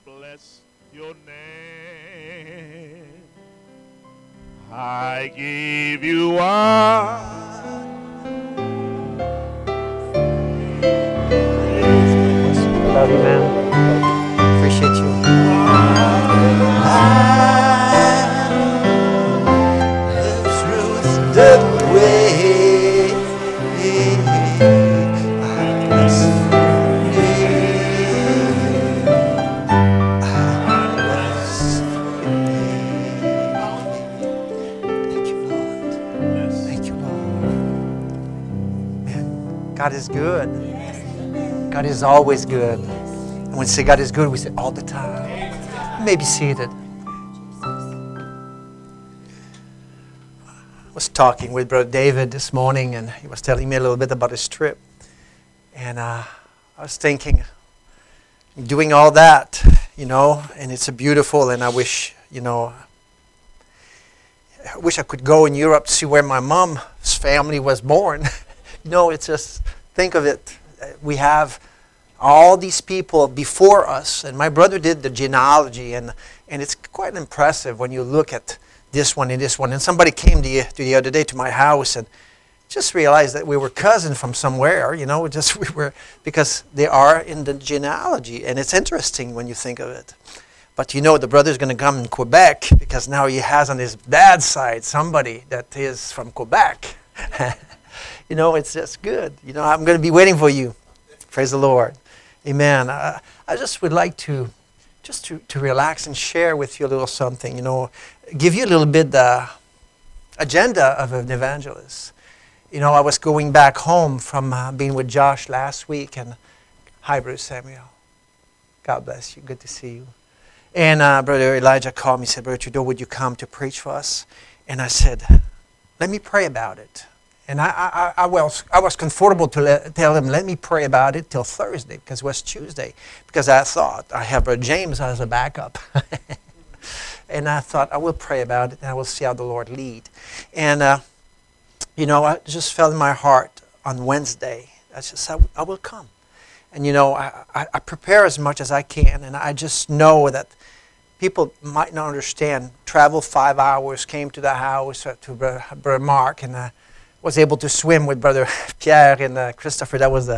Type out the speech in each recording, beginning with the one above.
bless your name. I give you all. Love you, man. Appreciate you. The way Thank you, Lord. Thank you, Lord. Man, God is good. God is always good. And when we say God is good, we say all the time. You may be seated. I was talking with Brother David this morning, and he was telling me a little bit about his trip. And I was thinking, doing all that, and it's beautiful, and I wish I could go in Europe to see where my mom's family was born. It's just, think of it. We have all these people before us, and my brother did the genealogy, and it's quite impressive when you look at this one and this one. And somebody came the other day to my house and just realized that we were cousins from somewhere, because they are in the genealogy, and it's interesting when you think of it. But the brother's going to come in Quebec because now he has on his dad's side somebody that is from Quebec. It's just good. I'm going to be waiting for you. Praise the Lord. Amen. I just would like to relax and share with you a little something, give you a little bit the agenda of an evangelist. I was going back home from being with Josh last week, and hi, Brother Samuel. God bless you. Good to see you. And Brother Elijah called me and said, Brother Trudeau, would you come to preach for us? And I said, let me pray about it. And I was comfortable to tell him, let me pray about it till Thursday, because it was Tuesday. Because I thought, I have Brother James as a backup. And I thought, I will pray about it, and I will see how the Lord lead. And, I just felt in my heart on Wednesday, I will come. And, I prepare as much as I can, and I just know that people might not understand. Traveled 5 hours, came to the house, to Brother Mark, and was able to swim with Brother Pierre and Christopher. That was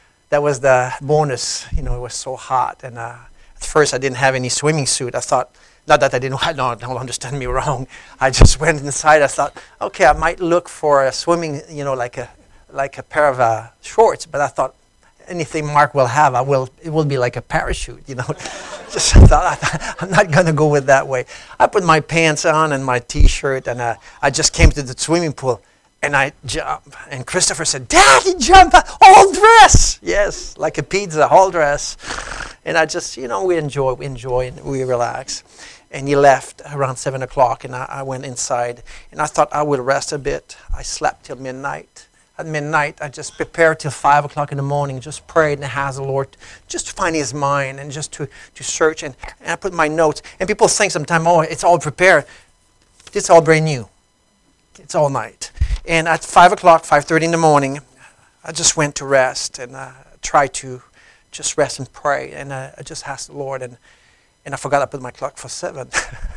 the bonus. It was so hot. And at first I didn't have any swimming suit. I thought, not that I didn't, no, don't understand me wrong. I just went inside. I thought, okay, I might look for a swimming, like a pair of shorts. But I thought, anything Mark will have, it will be like a parachute, Just thought, I'm not going to go with that way. I put my pants on and my T-shirt, and I just came to the swimming pool, and I jumped. And Christopher said, Daddy, jump, all dress. Yes, like a pizza, all dress. And I just, we enjoy, and we relax. And he left around 7 o'clock, and I went inside, and I thought I would rest a bit. I slept till midnight. At midnight, I just prepared till 5 o'clock in the morning, just prayed and asked the Lord just to find His mind and just to search. And I put my notes. And people think sometimes, oh, it's all prepared. It's all brand new. It's all night. And at 5 o'clock, 5:30 in the morning, I just went to rest and tried to just rest and pray. And I just asked the Lord. And I forgot I put my clock for 7.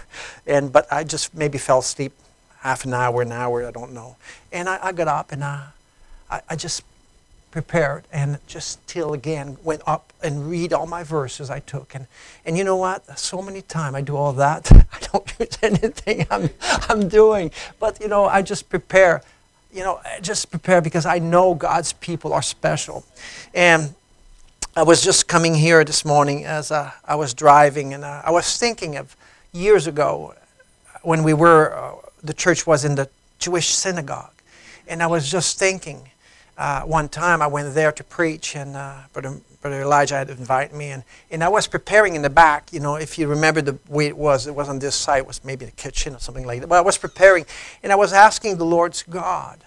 But I just maybe fell asleep half an hour, I don't know. And I got up and I just prepared and just till again went up and read all my verses I took. And you know what? So many times I do all that. I don't use anything I'm doing. But, I just prepare. I just prepare because I know God's people are special. And I was just coming here this morning as I was driving, and I was thinking of years ago when we were, the church was in the Jewish synagogue. And I was just thinking, one time I went there to preach, and Brother Elijah had invited me, and I was preparing in the back. If you remember the way it was on this side, it was maybe the kitchen or something like that. But I was preparing, and I was asking the Lord's God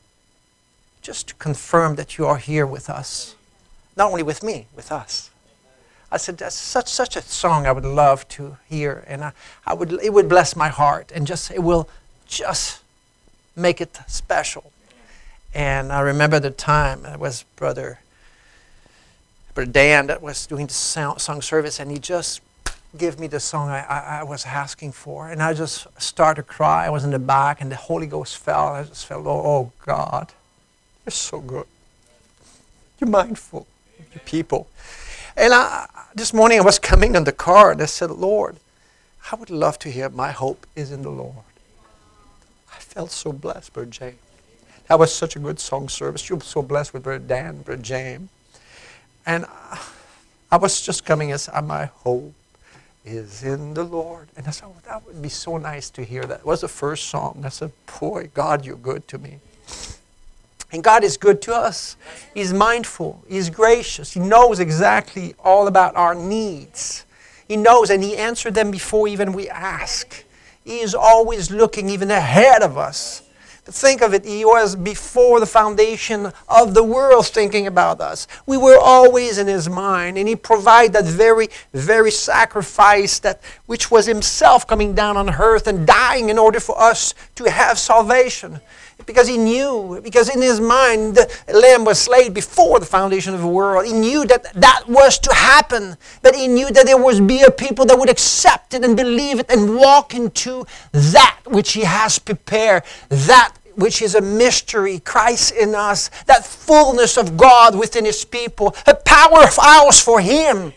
just to confirm that you are here with us. Not only with me, with us. I said, that's such a song I would love to hear, and it would bless my heart, and it will just make it special. And I remember the time it was Brother Dan that was doing the song service, and he just give me the song I was asking for. And I just started to cry. I was in the back, and the Holy Ghost fell. I just felt, oh God, you're so good. You're mindful of your people. And this morning I was coming in the car, and I said, Lord, I would love to hear my hope is in the Lord. I felt so blessed, Brother James. That was such a good song service. You were so blessed with Brother Dan, Brother James. And I was just coming and said, my hope is in the Lord. And I said, oh, that would be so nice to hear that. It was the first song. I said, boy, God, you're good to me. And God is good to us. He's mindful. He's gracious. He knows exactly all about our needs. He knows, and He answered them before even we ask. He is always looking even ahead of us. But think of it, He was before the foundation of the world thinking about us. We were always in His mind, and He provided that very, very sacrifice which was Himself coming down on earth and dying in order for us to have salvation. Because He knew, because in His mind, the Lamb was slain before the foundation of the world. He knew that was to happen. But He knew that there would be a people that would accept it and believe it and walk into that which He has prepared. That which is a mystery, Christ in us. That fullness of God within His people. A power of ours for Him.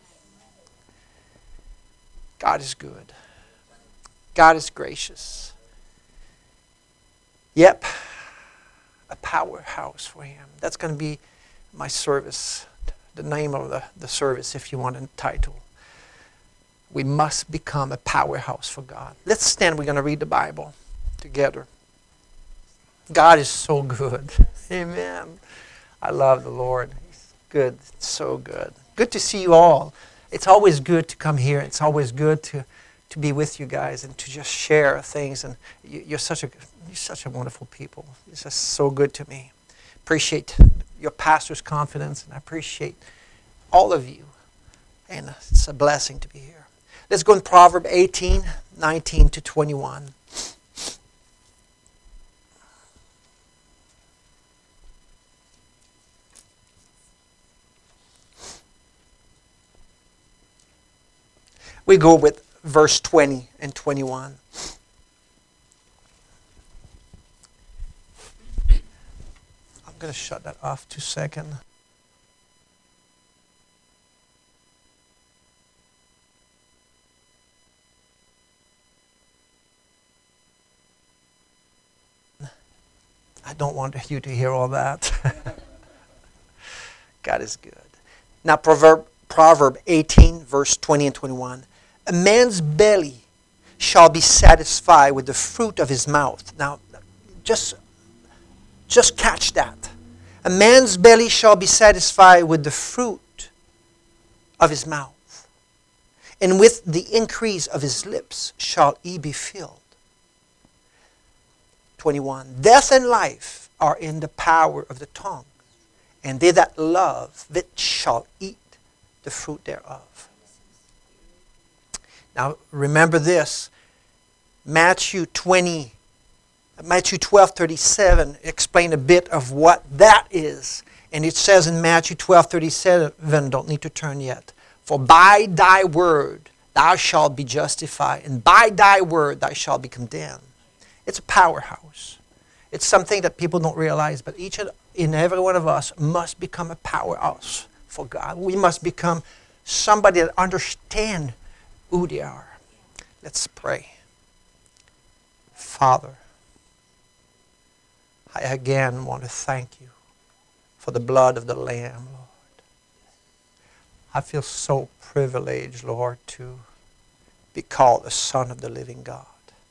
God is good. God is gracious. Yep, a powerhouse for Him. That's going to be my service, the name of the service, if you want a title. We must become a powerhouse for God. Let's stand. We're going to read the Bible together. God is so good. Amen. I love the Lord. He's good, so good. Good to see you all. It's always good to come here. It's always good to be with you guys and to just share things. And you're such a wonderful people. It's just so good to me. Appreciate your pastor's confidence, and I appreciate all of you. And it's a blessing to be here. Let's go in Proverbs 18, 19 to 21. We go with verse 20 and 21. I'm going to shut that off 2 seconds. I don't want you to hear all that. God is good. Now, Proverb 18, verse 20 and 21. A man's belly shall be satisfied with the fruit of his mouth. Now, just catch that. A man's belly shall be satisfied with the fruit of his mouth, and with the increase of his lips shall he be filled. 21. Death and life are in the power of the tongue, and they that love it shall eat the fruit thereof. Now remember this, Matthew 12:37 explain a bit of what that is. And it says in Matthew 12:37, don't need to turn yet, for by thy word thou shalt be justified, and by thy word thou shalt be condemned. It's a powerhouse. It's something that people don't realize, but each and every one of us must become a powerhouse for God. We must become somebody that understands who they are. Let's pray. Father, I again want to thank you for the blood of the Lamb, Lord. I feel so privileged, Lord, to be called the Son of the living God.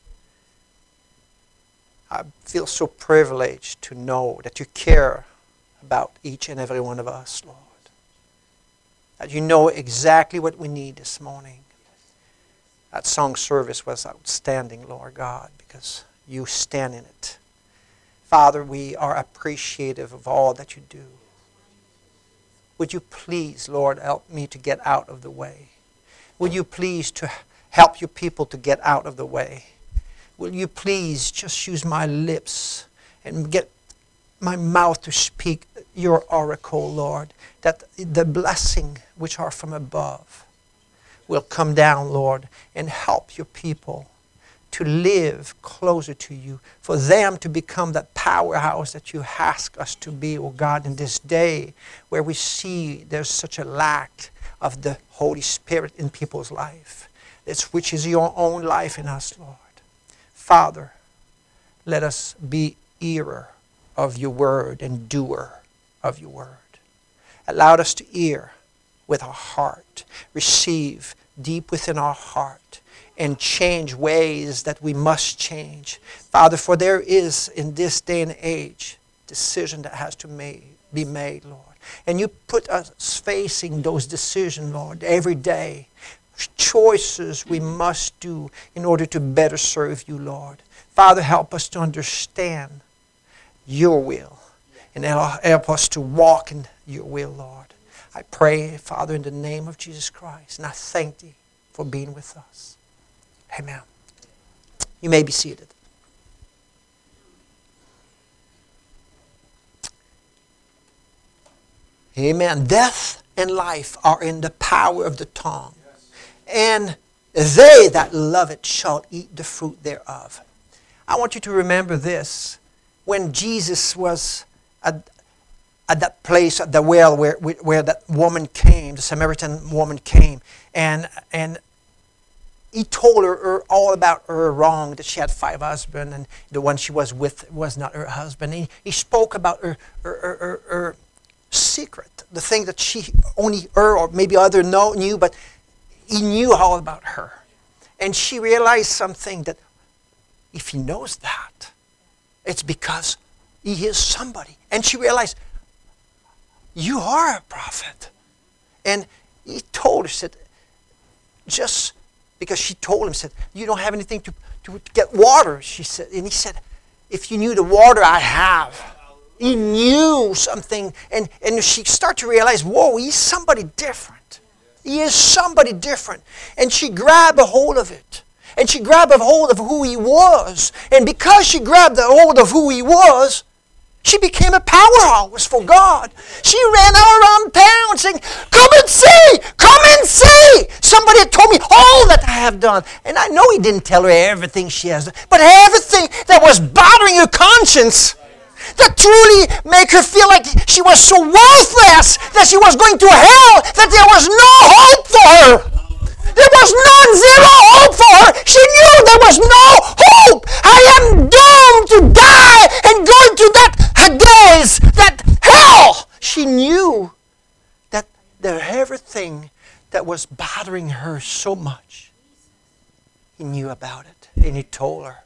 I feel so privileged to know that you care about each and every one of us, Lord. That you know exactly what we need this morning. That song service was outstanding, Lord God, because you stand in it. Father, we are appreciative of all that you do. Would you please, Lord, help me to get out of the way? Would you please to help your people to get out of the way? Will you please just use my lips and get my mouth to speak your oracle, Lord, that the blessing which are from above will come down, Lord, and help your people to live closer to you, for them to become that powerhouse that you ask us to be, oh God, in this day where we see there's such a lack of the Holy Spirit in people's life, which is your own life in us, Lord. Father, let us be hearer of your word and doer of your word. Allow us to hear with our heart, receive deep within our heart, and change ways that we must change. Father, for there is in this day and age decision that has to be made, Lord. And you put us facing those decisions, Lord, every day. Choices we must do in order to better serve you, Lord. Father, help us to understand your will and help us to walk in your will, Lord. I pray, Father, in the name of Jesus Christ, and I thank thee for being with us. Amen. You may be seated. Amen. Death and life are in the power of the tongue, and they that love it shall eat the fruit thereof. I want you to remember this. When Jesus was at that place, at the well where that woman came, the Samaritan woman came, and he told her all about her wrong, that she had 5 husbands, and the one she was with was not her husband. He spoke about her secret, the thing that she only her or maybe other knew, but he knew all about her. And she realized something, that if he knows that, it's because he is somebody. And she realized, you are a prophet. And he told her, said, just because she told him, said, you don't have anything to get water, she said. And he said, if you knew the water I have. He knew something. And she started to realize, whoa, he's somebody different. He is somebody different. And she grabbed a hold of it. And she grabbed a hold of who he was. And because she grabbed a hold of who he was, she became a powerhouse for God. She ran around town saying, come and see! Come and see! Somebody told me all that I have done. And I know he didn't tell her everything she has done, but everything that was bothering her conscience, that truly made her feel like she was so worthless, that she was going to hell, that there was no hope for her. There was zero hope for her. She knew there was no hope. I am doomed to die and go into that Hades, that hell. She knew that everything that was bothering her so much, he knew about it, and he told her.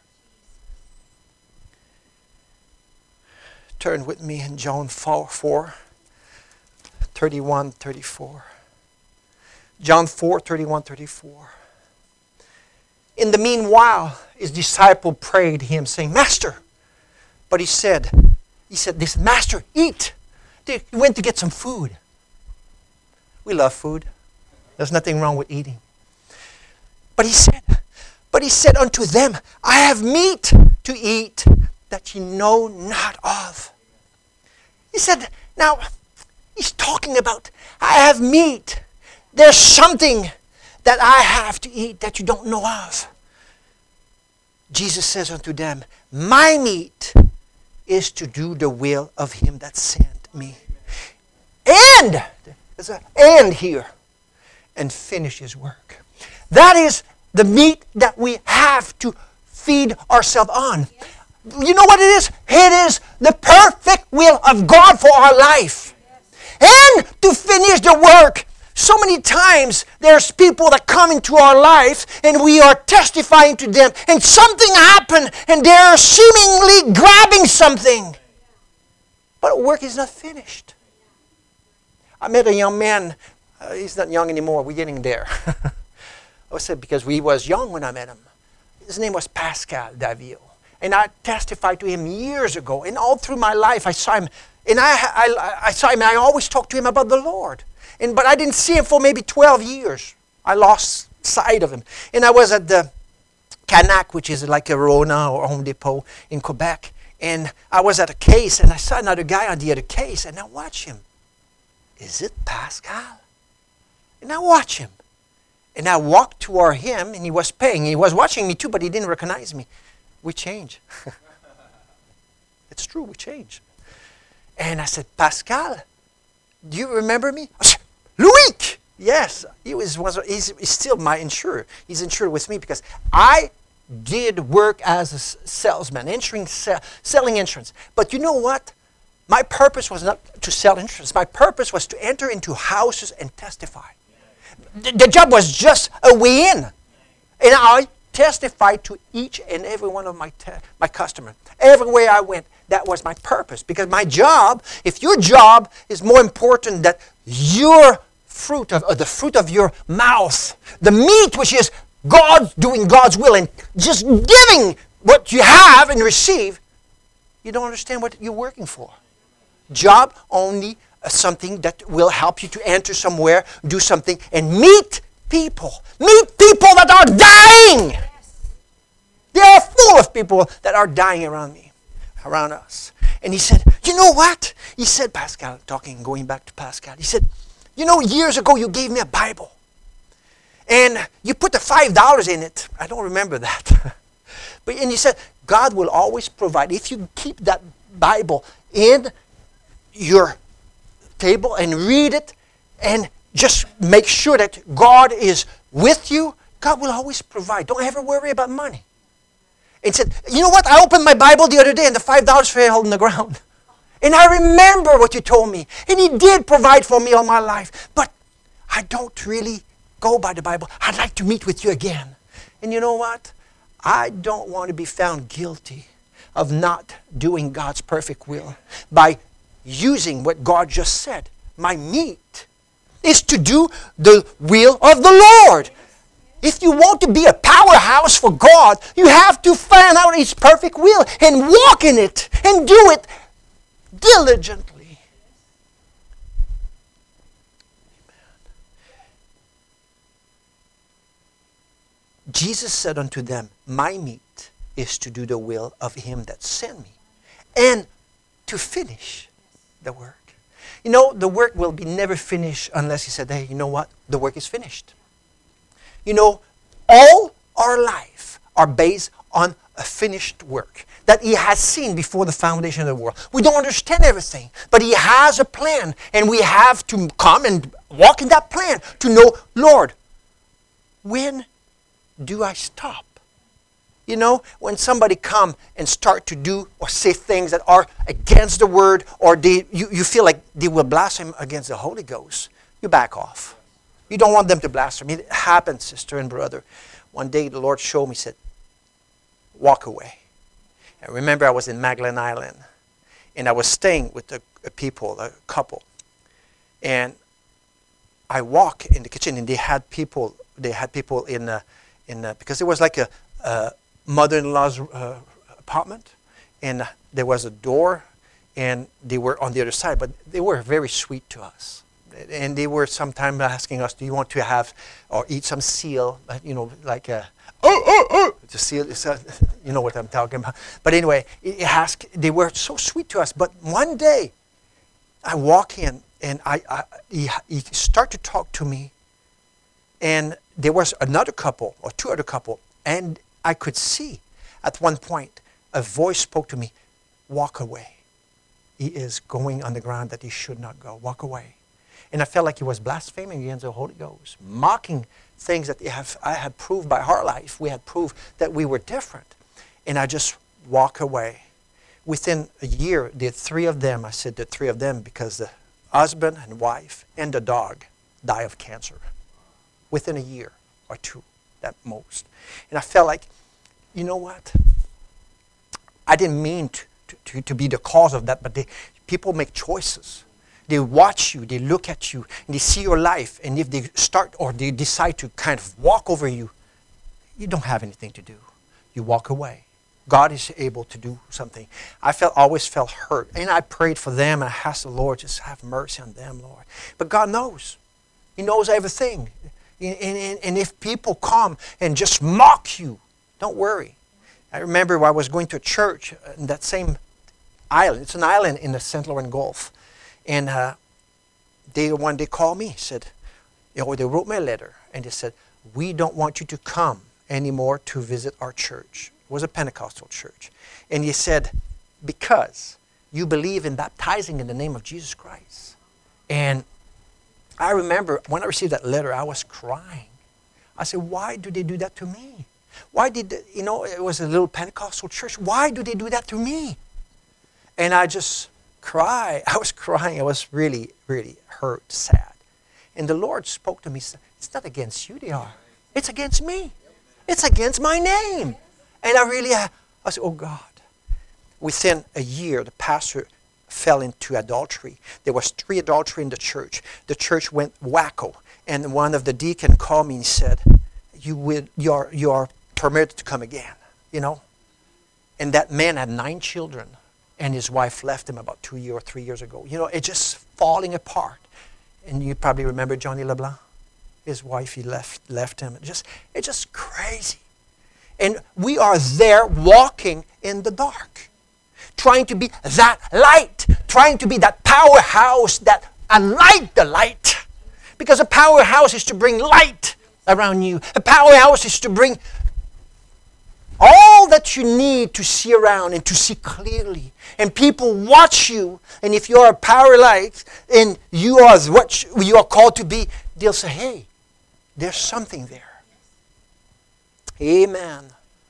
Turn with me in John 4, 31, 34. John 4, 31, 34. In the meanwhile, his disciple prayed him, saying, Master. But he said, this, Master, eat. He went to get some food. We love food. There's nothing wrong with eating. But he said unto them, I have meat to eat that ye know not of. He said, now, he's talking about, I have meat. There's something that I have to eat that you don't know of. Jesus says unto them, my meat is to do the will of him that sent me. And, there's an and here, and finish his work. That is the meat that we have to feed ourselves on. You know what it is? It is the perfect will of God for our life. And to finish the work. So many times there's people that come into our life and we are testifying to them and something happened and they're seemingly grabbing something. But the work is not finished. I met a young man. He's not young anymore. We're getting there. I said because we was young when I met him. His name was Pascal Davio. And I testified to him years ago. And all through my life I saw him. And I saw him and I always talked to him about the Lord. But I didn't see him for maybe 12 years. I lost sight of him. And I was at the Canac, which is like a Rona or Home Depot in Quebec. And I was at a case, and I saw another guy on the other case, and I watched him. Is it Pascal? And I watch him. And I walked toward him, and he was paying. He was watching me too, but he didn't recognize me. We changed. It's true, we changed. And I said, Pascal, do you remember me? I said, Louis! Yes, he's still my insurer. He's insured with me because I did work as a salesman, selling insurance. But you know what? My purpose was not to sell insurance. My purpose was to enter into houses and testify. The job was just a way in. And I testified to each and every one of my customers. Everywhere I went, that was my purpose. Because my job, if your job is more important than your fruit of the fruit of your mouth, the meat which is God doing God's will and just giving what you have and receive, you don't understand what you're working for. Job only something that will help you to enter somewhere, do something, and meet people. Meet people that are dying. They are full of people that are dying around me, around us. And he said, you know what? He said, Pascal, going back to Pascal, he said, you know, years ago you gave me a Bible. And you put the $5 in it. I don't remember that. And he said, God will always provide. If you keep that Bible in your table and read it and just make sure that God is with you, God will always provide. Don't ever worry about money. And said, you know what? I opened my Bible the other day and the $5 fell on the ground. And I remember what you told me. And He did provide for me all my life. But I don't really go by the Bible. I'd like to meet with you again. And you know what? I don't want to be found guilty of not doing God's perfect will by using what God just said. My meat is to do the will of the Lord. If you want to be a powerhouse for God, you have to find out His perfect will and walk in it and do it diligently. Jesus said unto them, my meat is to do the will of Him that sent me and to finish the work. You know, the work will be never finished unless He said, hey, you know what? The work is finished. You know, all our life are based on a finished work that He has seen before the foundation of the world. We don't understand everything, but He has a plan, and we have to come and walk in that plan to know, Lord, when do I stop? You know, when somebody come and start to do or say things that are against the word, or you feel like they will blaspheme against the Holy Ghost, you back off. You don't want them to blaspheme. It happens, sister and brother. One day the Lord showed me, said, walk away. I remember I was in Magdalen Island, and I was staying with a couple. And I walk in the kitchen, and they had people in because it was like a mother-in-law's apartment, and there was a door, and they were on the other side, but they were very sweet to us. And they were sometimes asking us, do you want to have or eat some seal? You know, like a, the seal, you know what I'm talking about. But anyway, they were so sweet to us. But one day, I walk in, and he started to talk to me. And there was another couple, or two other couple, and I could see at one point, a voice spoke to me, walk away. He is going on the ground that he should not go. Walk away. And I felt like he was blaspheming against the Holy Ghost, mocking things that I had proved by our life. We had proved that we were different. And I just walk away. Within a year, the three of them, I said the three of them because the husband and wife and the dog die of cancer. Within a year or two, at most. And I felt like, you know what? I didn't mean to be the cause of that, but people make choices. They watch you, they look at you, and they see your life. And if they start or they decide to kind of walk over you, you don't have anything to do. You walk away. God is able to do something. I always felt hurt. And I prayed for them, and I asked the Lord, just have mercy on them, Lord. But God knows. He knows everything. And if people come and just mock you, don't worry. I remember I was going to a church in that same island. It's an island in the St. Lawrence Gulf. And they called me, said, they wrote me a letter, and they said, we don't want you to come anymore to visit our church. It was a Pentecostal church. And he said, because you believe in baptizing in the name of Jesus Christ. And I remember when I received that letter, I was crying. I said, why do they do that to me? Why did, it was a little Pentecostal church. Why do they do that to me? And I just cried. I was crying. I was really, really hurt, sad. And the Lord spoke to me, said, it's not against you they are. It's against me. It's against my name. And I said, oh God. Within a year, the pastor fell into adultery. There was 3 adultery in the church. The church went wacko. And one of the deacons called me and said, you are permitted to come again, And that man had 9 children. And his wife left him about 2 or 3 years ago. It's just falling apart. And you probably remember Johnny LeBlanc. His wife, he left him. It's just crazy. And we are there walking in the dark. Trying to be that light. Trying to be that powerhouse that light the light. Because a powerhouse is to bring light around you. A powerhouse is to bring all that you need to see around and to see clearly. And people watch you. And if you are a power light and you are what you are called to be, they'll say, hey, there's something there. Amen.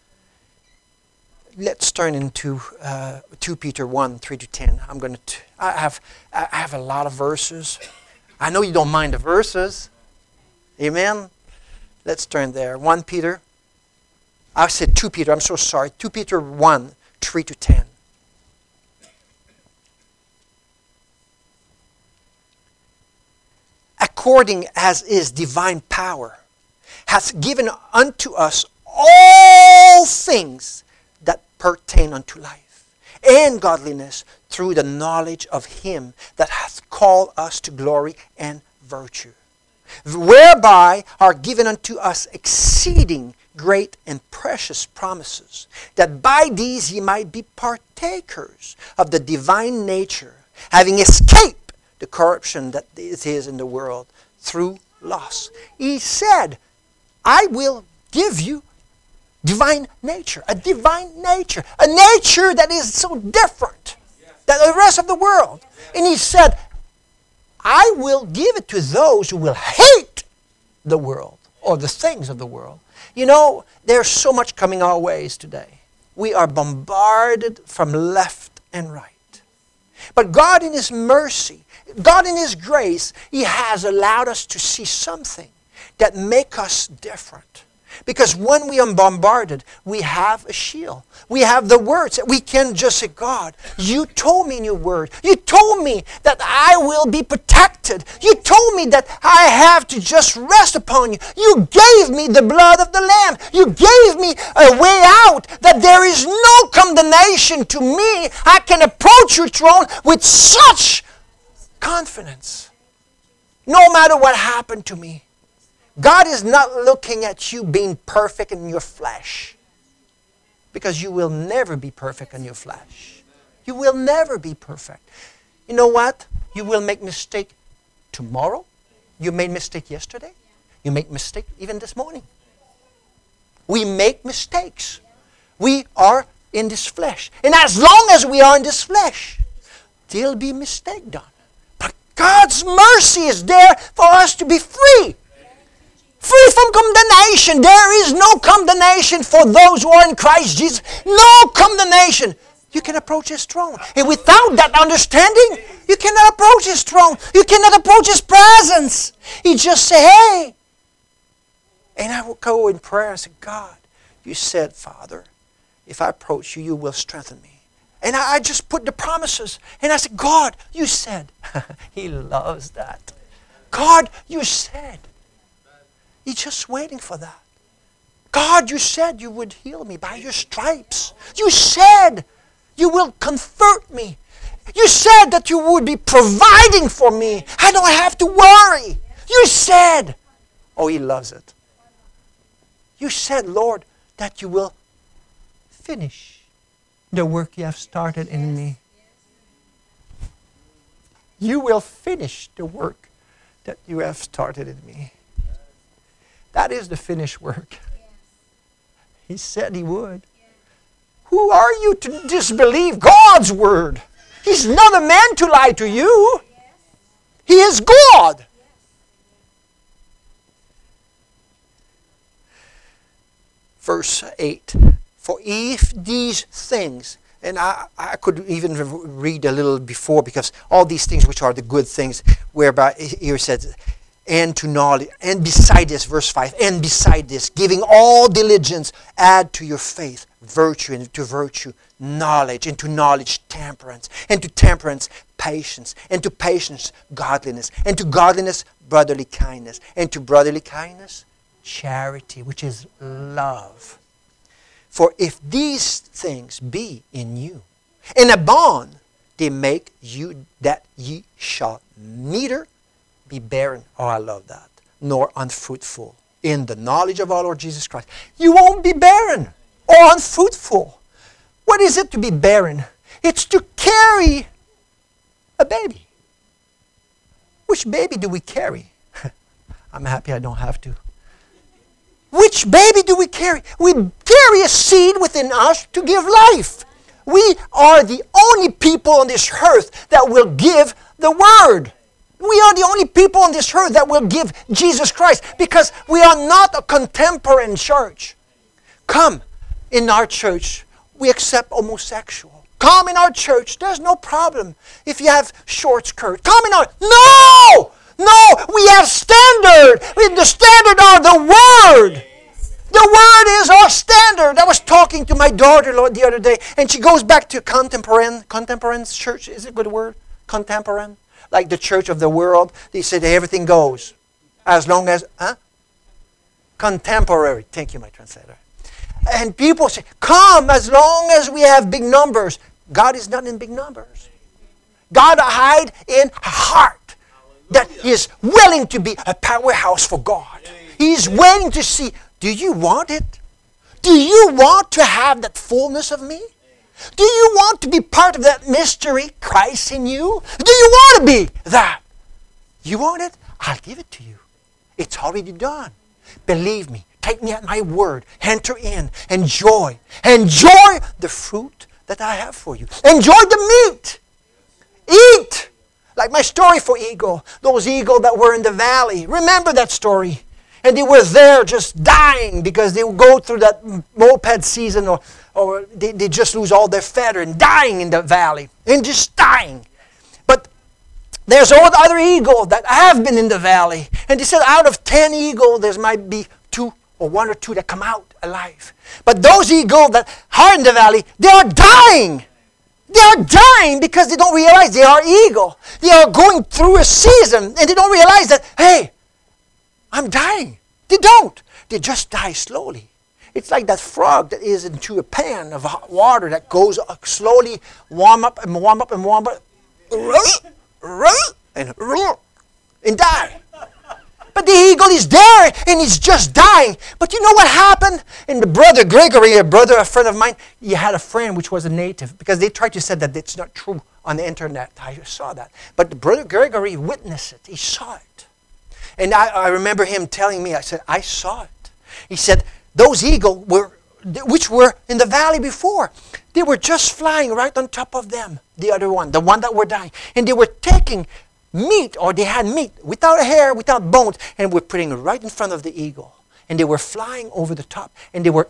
Let's turn into 2 Peter 1, 3-10. I have a lot of verses. I know you don't mind the verses. Amen. Let's turn there. 1 Peter. I said 2 Peter. I'm so sorry. 2 Peter 1, 3-10. According as his divine power hath given unto us all things that pertain unto life and godliness through the knowledge of him that hath called us to glory and virtue, whereby are given unto us exceeding great and precious promises, that by these ye might be partakers of the divine nature, having escaped the corruption that is in the world through lust. He said, I will give you divine nature, a divine nature, a nature that is so different than the rest of the world. And he said, I will give it to those who will hate the world or the things of the world. There's so much coming our ways today. We are bombarded from left and right. But God in his mercy, God in his grace, he has allowed us to see something that make us different. Because when we are bombarded, we have a shield. We have the words that we can just say, God, you told me in your word. You told me that I will be protected. You told me that I have to just rest upon you. You gave me the blood of the Lamb. You gave me a way out, that there is no condemnation to me. I can approach your throne with such confidence. No matter what happened to me. God is not looking at you being perfect in your flesh. Because you will never be perfect in your flesh. You will never be perfect. You know what? You will make mistake tomorrow. You made mistake yesterday. You make mistake even this morning. We make mistakes. We are in this flesh. And as long as we are in this flesh, there'll be mistake done. But God's mercy is there for us to be free. Free from condemnation. There is no condemnation for those who are in Christ Jesus. No condemnation. You can approach his throne. And without that understanding, you cannot approach his throne. You cannot approach his presence. He just say, hey. And I will go in prayer and say, God, you said, Father, if I approach you, you will strengthen me. And I just put the promises. And I said, God, you said. He loves that. God, you said. He's just waiting for that. God, you said you would heal me by your stripes. You said you will comfort me. You said that you would be providing for me. I don't have to worry. You said. Oh, he loves it. You said, Lord, that you will finish the work you have started in me. You will finish the work that you have started in me. That is the finished work. He said he would. Who are you to disbelieve God's word? He's not a man to lie to you. He is God. Verse 8. For if these things, and I could even read a little before, because all these things which are the good things, whereby here it says, and to knowledge, and beside this, verse 5, and beside this, giving all diligence, add to your faith virtue, and to virtue knowledge, and to knowledge temperance, and to temperance patience, and to patience godliness, and to godliness brotherly kindness, and to brotherly kindness charity, which is love. For if these things be in you, and abound, they make you that ye shall neither be barren. Oh, I love that. Nor unfruitful in the knowledge of our Lord Jesus Christ. You won't be barren or unfruitful. What is it to be barren? It's to carry a baby. Which baby do we carry? I'm happy I don't have to. Which baby do we carry? We carry a seed within us to give life. We are the only people on this earth that will give the Word. We are the only people on this earth that will give Jesus Christ, because we are not a contemporary church. Come in our church, we accept homosexual. Come in our church, there's no problem if you have short skirt. Come in our... No! No! We have standard! The standard are the Word! The Word is our standard. I was talking to my daughter the other day, and she goes back to contemporary church. Is it a good word? Contemporary? Like the church of the world. They said everything goes. As long as... Contemporary. Thank you, my translator. And people say, come as long as we have big numbers. God is not in big numbers. God hide in a heart that is willing to be a powerhouse for God. He's waiting to see, do you want it? Do you want to have that fullness of me? Do you want to be part of that mystery, Christ in you? Do you want to be that? You want it? I'll give it to you. It's already done. Believe me. Take me at my word. Enter in. Enjoy. Enjoy the fruit that I have for you. Enjoy the meat. Eat. Like my story for eagle. Those eagles that were in the valley. Remember that story. And they were there just dying because they would go through that moped season, or they just lose all their feather and dying in the valley. And just dying. But there's all the other eagles that have been in the valley. And they said out of 10 eagles, there might be 2 or 1 or 2 that come out alive. But those eagles that are in the valley, they are dying. They are dying because they don't realize they are eagle. They are going through a season and they don't realize that, hey, I'm dying. They don't. They just die slowly. It's like that frog that is into a pan of hot water that goes slowly, warm up and warm up and warm up, and die. But the eagle is there and he's just dying. But you know what happened? And the brother Gregory, a friend of mine, he had a friend which was a native, because they tried to say that it's not true on the internet. I saw that. But the brother Gregory witnessed it. He saw it. And I remember him telling me, I said, I saw it. He said, those eagles which were in the valley before, they were just flying right on top of them, the other one, the one that were dying. And they were taking meat, or they had meat, without hair, without bones, and were putting it right in front of the eagle. And they were flying over the top, and they were,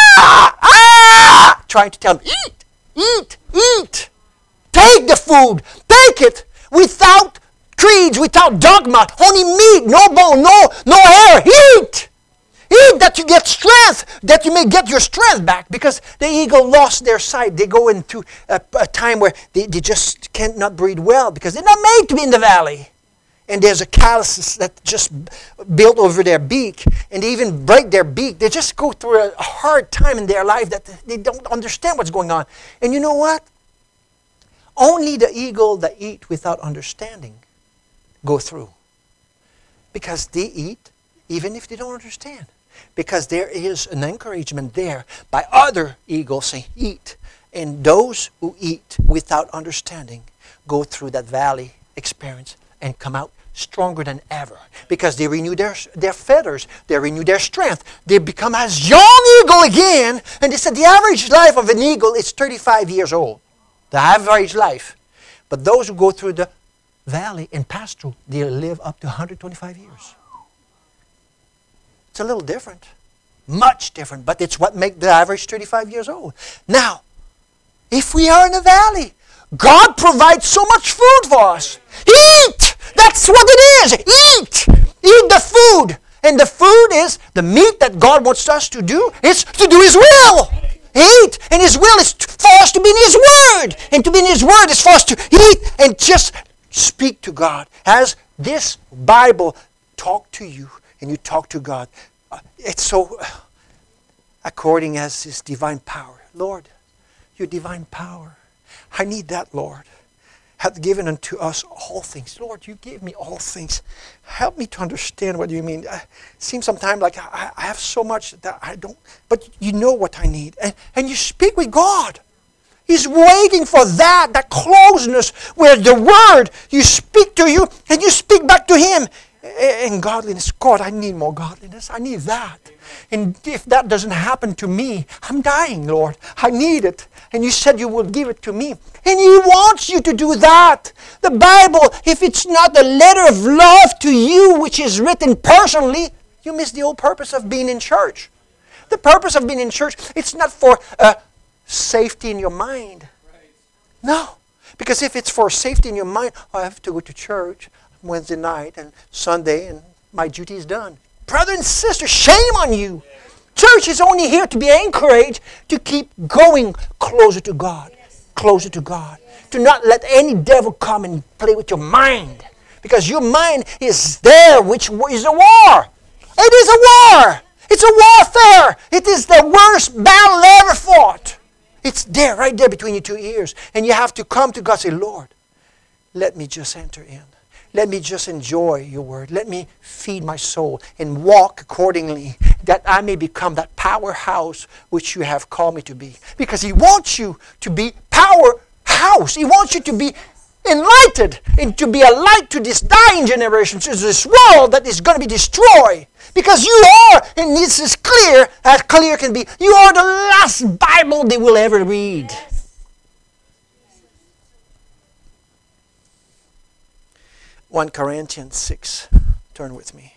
trying to tell them, eat, eat, eat. Take the food, take it, without creeds, without dogma, only meat, no bone, no hair. Eat! Eat that you get strength, that you may get your strength back, because the eagle lost their sight. They go into a time where they just cannot breathe well because they're not made to be in the valley. And there's a calluses that just built over their beak, and they even break their beak. They just go through a hard time in their life that they don't understand what's going on. And you know what? Only the eagle that eat without understanding go through. Because they eat even if they don't understand. Because there is an encouragement there by other eagles saying, eat. And those who eat without understanding go through that valley experience and come out stronger than ever because they renew their feathers, they renew their strength. They become as young eagle again. And they said the average life of an eagle is 35 years old. The average life. But those who go through the valley and pass through, they live up to 125 years. It's a little different. Much different, but it's what makes the average 35 years old. Now, if we are in a valley, God provides so much food for us. Eat! That's what it is. Eat! Eat the food. And the food is, the meat that God wants us to do is to do His will. Eat! And His will is for us to be in His Word. And to be in His Word is for us to eat and just speak to God. As this Bible talk to you and you talk to God, it's so according as His divine power. Lord, your divine power. I need that, Lord. Hath given unto us all things. Lord, you gave me all things. Help me to understand what you mean. It seems sometimes like I have so much that I don't, but you know what I need. And you speak with God. He's waiting for that closeness where the Word, you speak to you and you speak back to Him. And godliness, God, I need more godliness. I need that. And if that doesn't happen to me, I'm dying, Lord. I need it. And you said you will give it to me. And He wants you to do that. The Bible, if it's not a letter of love to you, which is written personally, you miss the whole purpose of being in church. The purpose of being in church, it's not for safety in your mind. No. Because if it's for safety in your mind, I have to go to church Wednesday night and Sunday and my duty is done. Brother and sister, shame on you. Church is only here to be encouraged to keep going closer to God. Closer to God. To not let any devil come and play with your mind. Because your mind is there, which is a war. It is a war. It's a warfare. It is the worst battle ever fought. It's there, right there between your two ears. And you have to come to God and say, Lord, let me just enter in. Let me just enjoy your word. Let me feed my soul and walk accordingly that I may become that powerhouse which you have called me to be. Because He wants you to be powerhouse. He wants you to be enlightened and to be a light to this dying generation, to this world that is going to be destroyed. Because you are, and this is clear, as clear can be, you are the last Bible they will ever read. 1 Corinthians 6. Turn with me.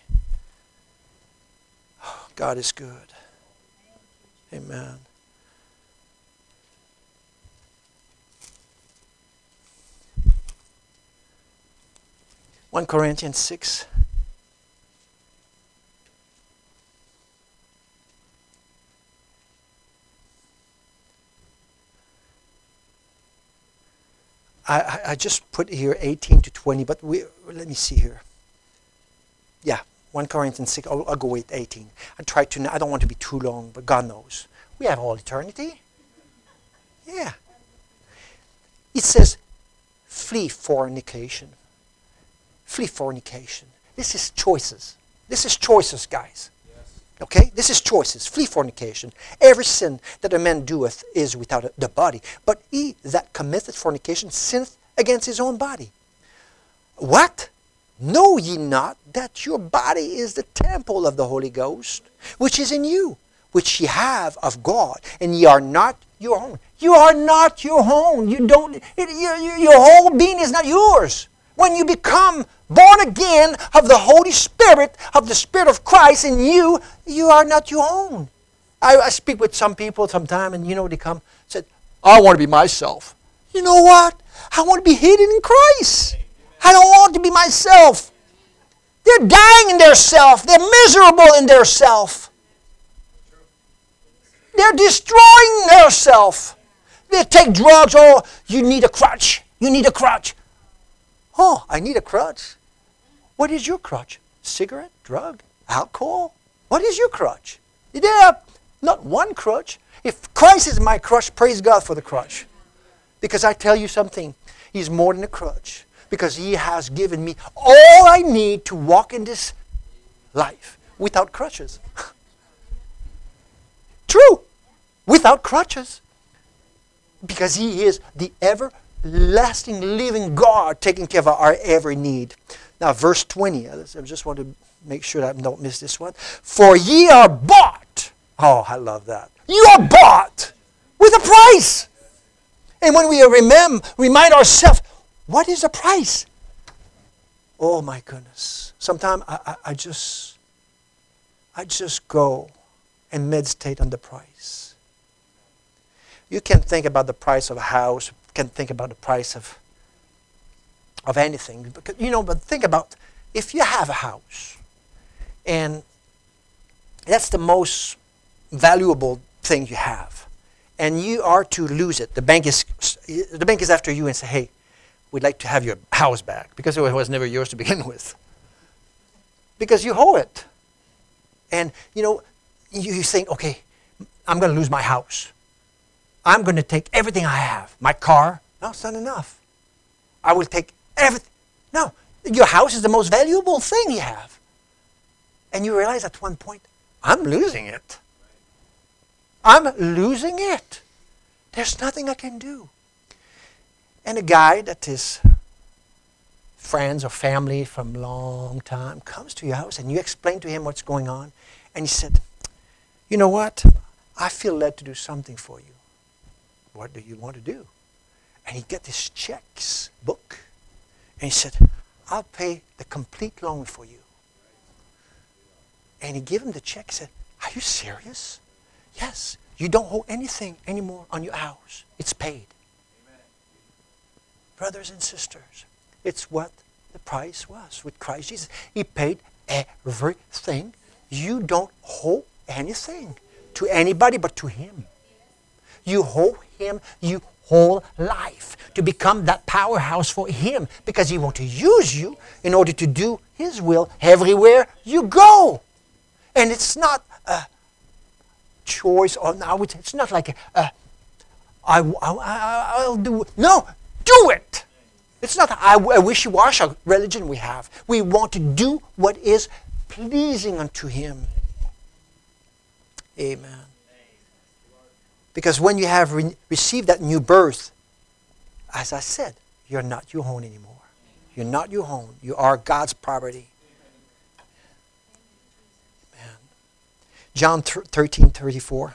Oh, God is good. Amen. One Corinthians 6. I just put here 18 to 20, but let me see here. Yeah, 1 Corinthians 6. I'll go with 18. I don't want to be too long, but God knows. We have all eternity. Yeah. It says, flee fornication. Flee fornication. This is choices. This is choices, guys. Okay? This is choices. Flee fornication. Every sin that a man doeth is without the body. But he that committeth fornication sinneth against his own body. What? Know ye not that your body is the temple of the Holy Ghost, which is in you, which ye have of God, and ye are not your own. You are not your own. You don't. Your whole being is not yours. When you become born again of the Holy Spirit, of the Spirit of Christ in you, you are not your own. I speak with some people sometime, and they come and said, I want to be myself. You know what? I want to be hidden in Christ. I don't want to be myself. They're dying in their self. They're miserable in their self. They're destroying their self. They take drugs. Oh, you need a crutch. You need a crutch. Oh, I need a crutch. What is your crutch? Cigarette? Drug? Alcohol? What is your crutch? There are not one crutch. If Christ is my crutch, praise God for the crutch. Because I tell you something, He's more than a crutch. Because He has given me all I need to walk in this life without crutches. True. Without crutches. Because He is the everlasting living God taking care of our every need. Now, verse 20. I just want to make sure that I don't miss this one. For ye are bought. Oh, I love that. You are bought with a price. And when we remind ourselves, what is the price? Oh my goodness. Sometimes I just go and meditate on the price. You can think about the price of a house, you can think about the price of anything. But think about if you have a house, and that's the most valuable thing you have, and you are to lose it. The bank is after you and say, hey, we'd like to have your house back, because it was never yours to begin with. Because you owe it. And, you think, okay, I'm going to lose my house. I'm going to take everything I have. My car. No, it's not enough. I will take everything. No, your house is the most valuable thing you have. And you realize at one point, I'm losing it. I'm losing it. There's nothing I can do. And a guy that is friends or family from a long time comes to your house and you explain to him what's going on. And he said, you know what? I feel led to do something for you. What do you want to do? And he got this checks book. And he said, I'll pay the complete loan for you. And he gave him the check and said, are you serious? Yes. You don't owe anything anymore on your house. It's paid. Brothers and sisters, it's what the price was with Christ Jesus. He paid everything. You don't owe anything to anybody but to Him. You owe Him your whole life to become that powerhouse for Him, because He wants to use you in order to do His will everywhere you go. And it's not a choice, or now it's not like I'll do. No, do it. It's not a wishy-washy religion we have. We want to do what is pleasing unto Him. Amen. Because when you have received that new birth, as I said, you're not your own anymore. You're not your own. You are God's property. Amen. John 13:34.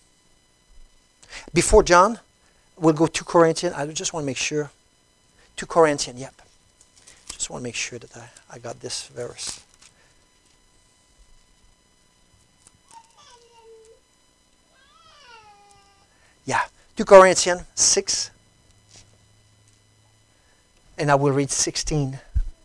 Before John, we'll go to Corinthians. I just want to make sure. 2 Corinthians, yep. Just want to make sure that I got this verse. Yeah, 2 Corinthians 6. And I will read 16.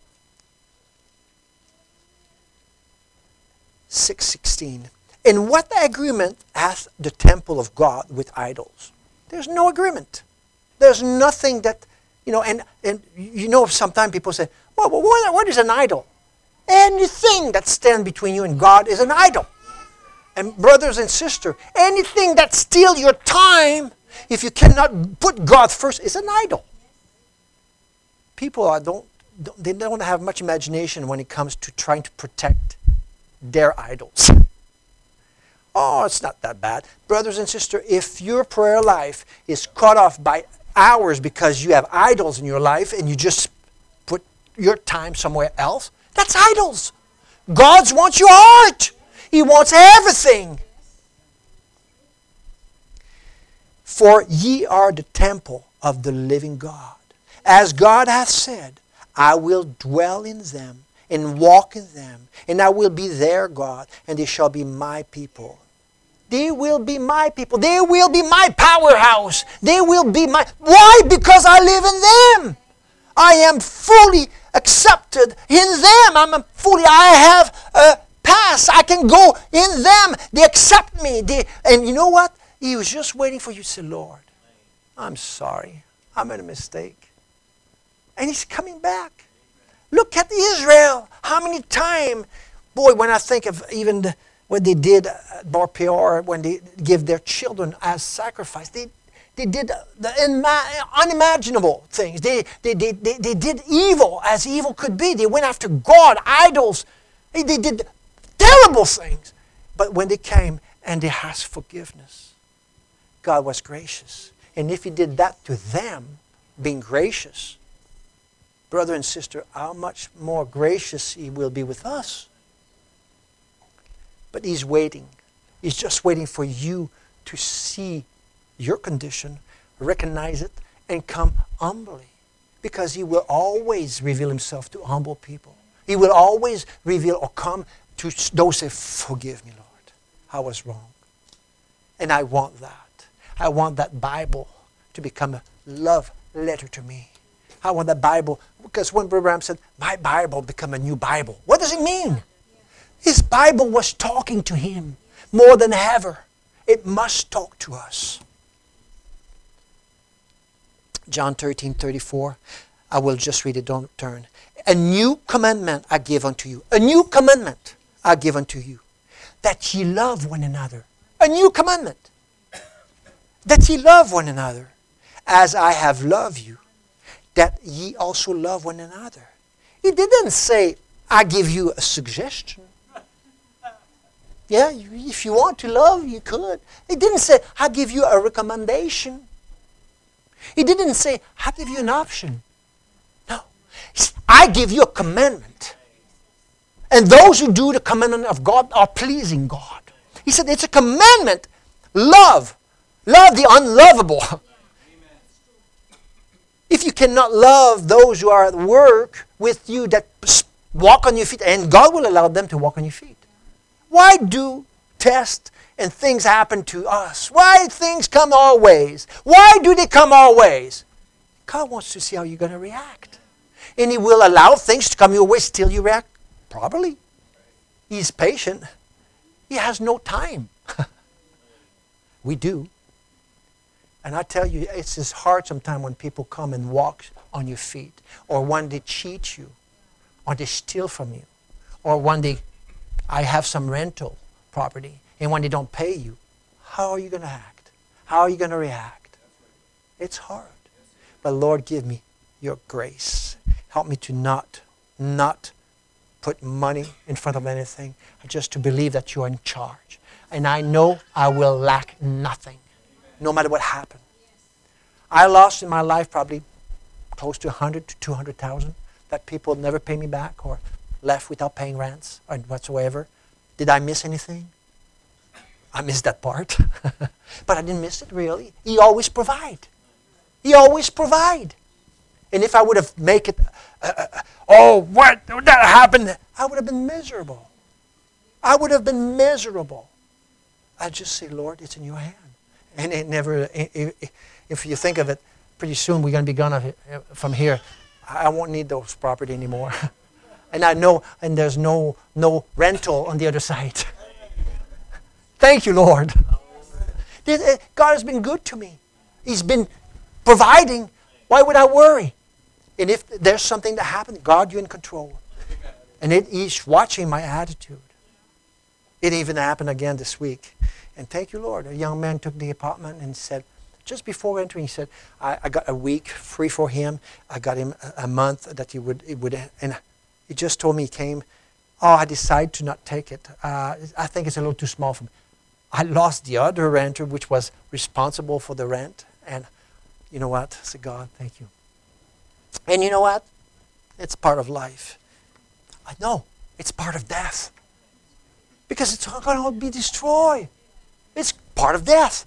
6:16. In what agreement hath the temple of God with idols? There's no agreement. There's nothing that, and sometimes people say, well, what is an idol? Anything that stands between you and God is an idol. And brothers and sisters, anything that steals your time, if you cannot put God first, is an idol. People don't have much imagination when it comes to trying to protect their idols. Oh, it's not that bad. Brothers and sisters, if your prayer life is cut off by hours because you have idols in your life and you just put your time somewhere else, that's idols. God wants your heart. He wants everything. For ye are the temple of the living God. As God hath said, I will dwell in them and walk in them, and I will be their God, and they shall be my people. They will be my people. They will be my powerhouse. They will be my... Why? Because I live in them. I am fully accepted in them. I have a pass. I can go in them. They accept me. And you know what? He was just waiting for you to say, Lord, I'm sorry. I made a mistake. And He's coming back. Look at Israel. How many times? Boy, when I think of even what they did at Bar Peor, when they give their children as sacrifice, they did the unimaginable things. They did evil as evil could be. They went after God, idols. They did terrible things. But when they came and they asked forgiveness, God was gracious. And if He did that to them, being gracious, brother and sister, how much more gracious He will be with us. But He's waiting. He's just waiting for you to see your condition, recognize it, and come humbly. Because He will always reveal Himself to humble people. He will always reveal or come to those who say, forgive me, Lord. I was wrong. And I want that. I want that Bible to become a love letter to me. I want that Bible, because when Brother Branham said, my Bible become a new Bible. What does it mean? His Bible was talking to him more than ever. It must talk to us. John 13:34. I will just read it, don't turn. A new commandment I give unto you. A new commandment I give unto you. That ye love one another. A new commandment. That ye love one another. As I have loved you. That ye also love one another. He didn't say, I give you a suggestion. Yeah, if you want to love, you could. He didn't say, I give you a recommendation. He didn't say, I give you an option. No. He said, I give you a commandment. And those who do the commandment of God are pleasing God. He said, it's a commandment. Love. Love the unlovable. If you cannot love those who are at work with you that walk on your feet, and God will allow them to walk on your feet. Why do tests and things happen to us? Why things come our ways? Why do they come our ways? God wants to see how you're going to react. And He will allow things to come your way, still you react properly. He's patient. He has no time. We do. And I tell you, it's just hard sometimes when people come and walk on your feet, or when they cheat you, or they steal from you, or when I have some rental property, and when they don't pay you. How are you going to act? How are you going to react? It's hard. But Lord, give me your grace. Help me to not put money in front of anything, just to believe that you are in charge. And I know I will lack nothing, no matter what happens. I lost in my life probably close to 100 to 200,000 that people never pay me back or left without paying rents or whatsoever. Did I miss anything? I missed that part. But I didn't miss it really. He always provide. He always provide. And if I would have make it, what that happened, I would have been miserable. I would have been miserable. I just say, Lord, it's in your hand. And it never, if you think of it, pretty soon we're going to be gone from here. I won't need those property anymore. And I know, and there's no rental on the other side. Thank you, Lord. God has been good to me. He's been providing. Why would I worry? And if there's something that happened, God, you're in control. And He's watching my attitude. It even happened again this week. And thank you, Lord. A young man took the apartment and said, just before entering, he said, I got a week free for him. I got him a month that he would, and he just told me he came, I decided to not take it. I think it's a little too small for me. I lost the other renter, which was responsible for the rent. And you know what? I said, God, thank you. And you know what? It's part of life. I know. It's part of death. Because it's not going to be destroyed. It's part of death.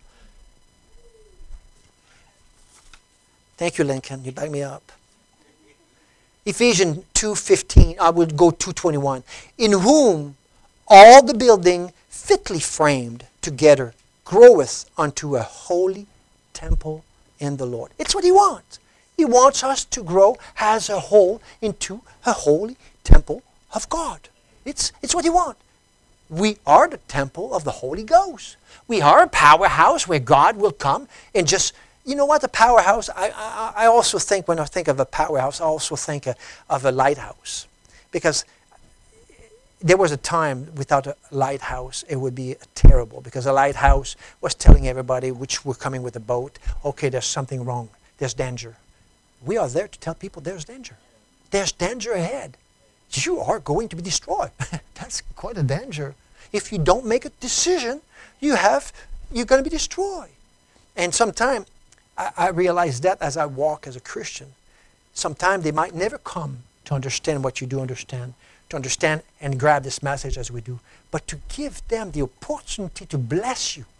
Thank you, Lincoln. You back me up. Ephesians 2:15. I will go 2:21. In whom all the building fitly framed together groweth unto a holy temple in the Lord. It's what He wants. He wants us to grow as a whole into a holy temple of God. It's what He wants. We are the temple of the Holy Ghost. We are a powerhouse where God will come and just, you know what, a powerhouse, I also think, when I think of a powerhouse, I also think of a lighthouse. Because there was a time without a lighthouse, it would be terrible. Because a lighthouse was telling everybody which were coming with a boat, okay, there's something wrong. There's danger. We are there to tell people there's danger. There's danger ahead. You are going to be destroyed. That's quite a danger. If you don't make a decision, you're going to be destroyed. And sometimes I realize that as I walk as a Christian, sometimes they might never come to understand what you do understand, to understand and grab this message as we do, but to give them the opportunity to bless you.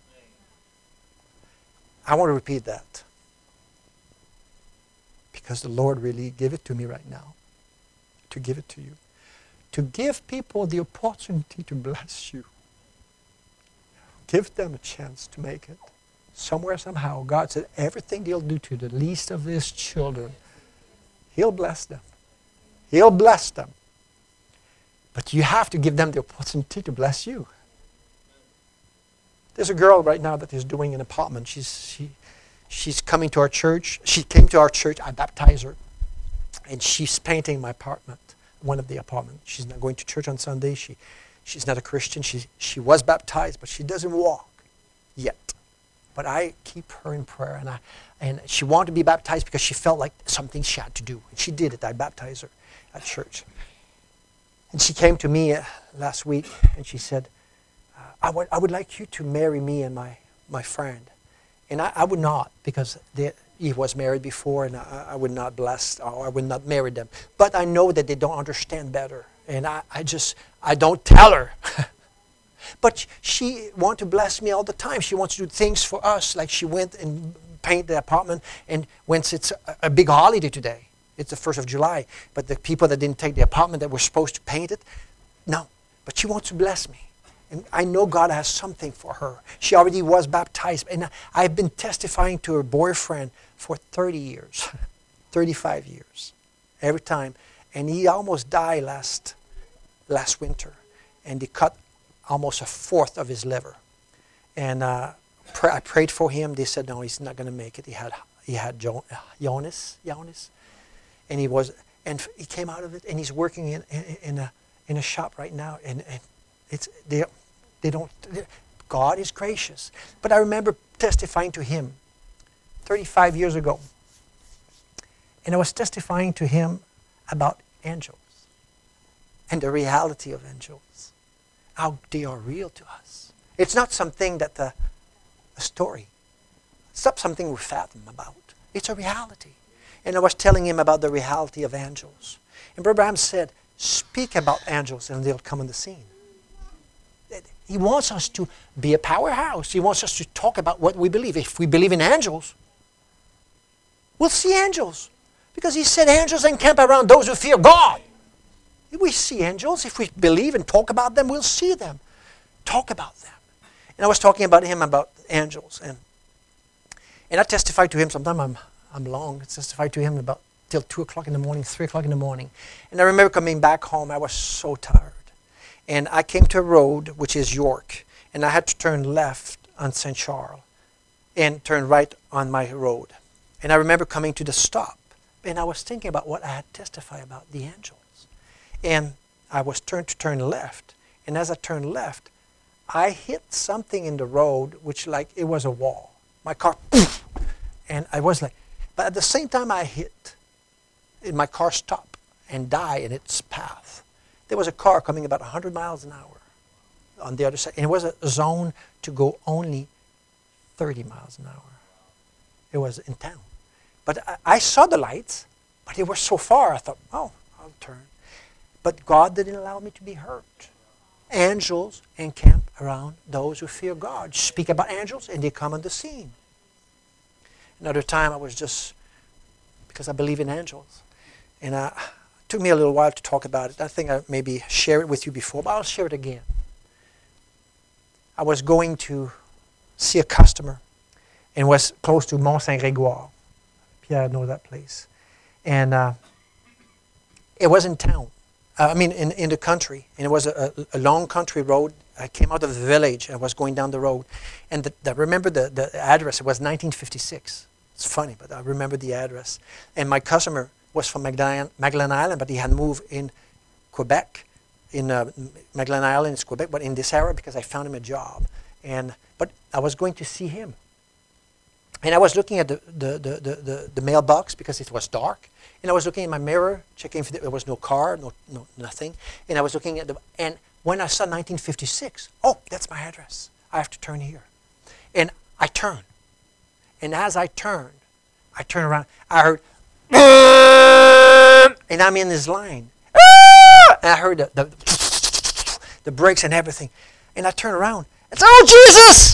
I want to repeat that, because the Lord really gave it to me right now, to give it to you. To give people the opportunity to bless you. Give them a chance to make it. Somewhere, somehow, God said everything they'll do to the least of His children, He'll bless them. He'll bless them. But you have to give them the opportunity to bless you. There's a girl right now that is doing an apartment. She's coming to our church. She came to our church. I baptized her. And she's painting my apartment, one of the apartments. She's not going to church on Sunday. She's not a Christian. She was baptized, but she doesn't walk yet. But I keep her in prayer. And she wanted to be baptized because she felt like something she had to do. And she did it. I baptized her at church. And she came to me last week and she said, I would like you to marry me and my friend. And I would not, because he was married before, and I would not bless, or I would not marry them. But I know that they don't understand better. And I don't tell her. But she wants to bless me all the time. She wants to do things for us, like she went and painted the apartment. And once it's a big holiday today, it's the 1st of July, but the people that didn't take the apartment that were supposed to paint it, no. But she wants to bless me. And I know God has something for her. She already was baptized. And I've been testifying to her boyfriend for 30 years, 35 years, every time. And he almost died last winter. And they cut almost a fourth of his liver. And I prayed for him. They said, no, he's not going to make it. He had Jonas. And he came out of it, and he's working in a shop right now. And God is gracious. But I remember testifying to him 35 years ago. And I was testifying to him about angels and the reality of angels. How they are real to us. It's not something that a story. It's not something we fathom about. It's a reality. And I was telling him about the reality of angels. And Brother Branham said, speak about angels and they'll come on the scene. He wants us to be a powerhouse. He wants us to talk about what we believe. If we believe in angels, we'll see angels. Because he said angels encamp around those who fear God. If we see angels, if we believe and talk about them, we'll see them. Talk about them. And I was talking about him about angels. And I testified to him, sometimes I'm long, I testified to him about till 2 o'clock in the morning, 3 o'clock in the morning. And I remember coming back home, I was so tired. And I came to a road, which is York, and I had to turn left on St. Charles and turn right on my road. And I remember coming to the stop, and I was thinking about what I had testified about, the angels. And I was turned to turn left, and as I turned left, I hit something in the road, which like it was a wall. My car, poof, and I was like, but at the same time I hit, and my car stopped and died in its path. There was a car coming about 100 miles an hour on the other side. And it was a zone to go only 30 miles an hour. It was in town. But I saw the lights, but they were so far. I thought, oh, I'll turn. But God didn't allow me to be hurt. Angels encamp around those who fear God. Speak about angels, and they come on the scene. Another time I was just, because I believe in angels. And it took me a little while to talk about it. I think I maybe shared it with you before, but I'll share it again. I was going to see a customer, and was close to Mont Saint-Grégoire. Pierre knows that place. And it was in town. In the country. And it was a long country road. I came out of the village. I was going down the road. And I remember the address. It was 1956. It's funny, but I remember the address. And my customer was from Magdalen Island, but he had moved in Quebec. In Magdalen Island is Quebec, but in this area because I found him a job. But I was going to see him. And I was looking at the mailbox because it was dark. And I was looking in my mirror, checking if there was no car, nothing. And I was looking at and when I saw 1956, oh, that's my address. I have to turn here. And I turned. And as I turned around, I heard, And I'm in his line. And I heard the brakes and everything. And I turn around and say, oh, Jesus!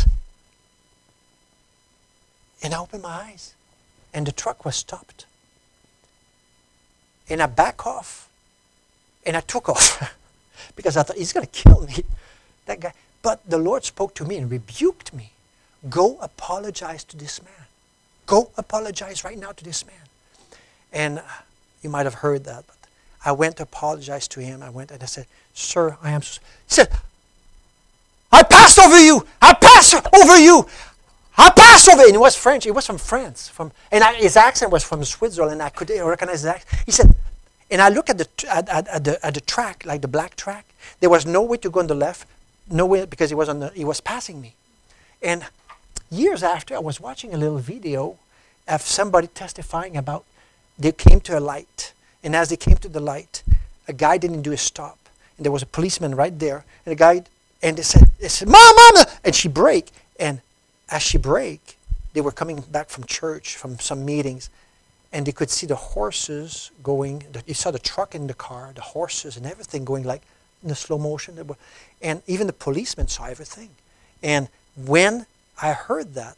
And I opened my eyes. And the truck was stopped. And I back off. And I took off. Because I thought, he's going to kill me. That guy. But the Lord spoke to me and rebuked me. Go apologize to this man. Go apologize right now to this man. And you might have heard that. But I went to apologize to him. I went and I said, sir, I am so... He said, I passed over you. I passed over you. I passed over. And it was French. It was from France. His accent was from Switzerland. And I could recognize his accent. He said, and I looked at the track, like the black track. There was no way to go on the left. No way, because he was passing me. And years after, I was watching a little video of somebody testifying about they came to a light. And as they came to the light, a guy didn't do a stop. And there was a policeman right there. And the guy, and they said, Mom! And she braked. And as she braked, they were coming back from church, from some meetings. And they could see the horses going. You saw the truck in the car, the horses and everything going like in the slow motion. And even the policeman saw everything. And when I heard that,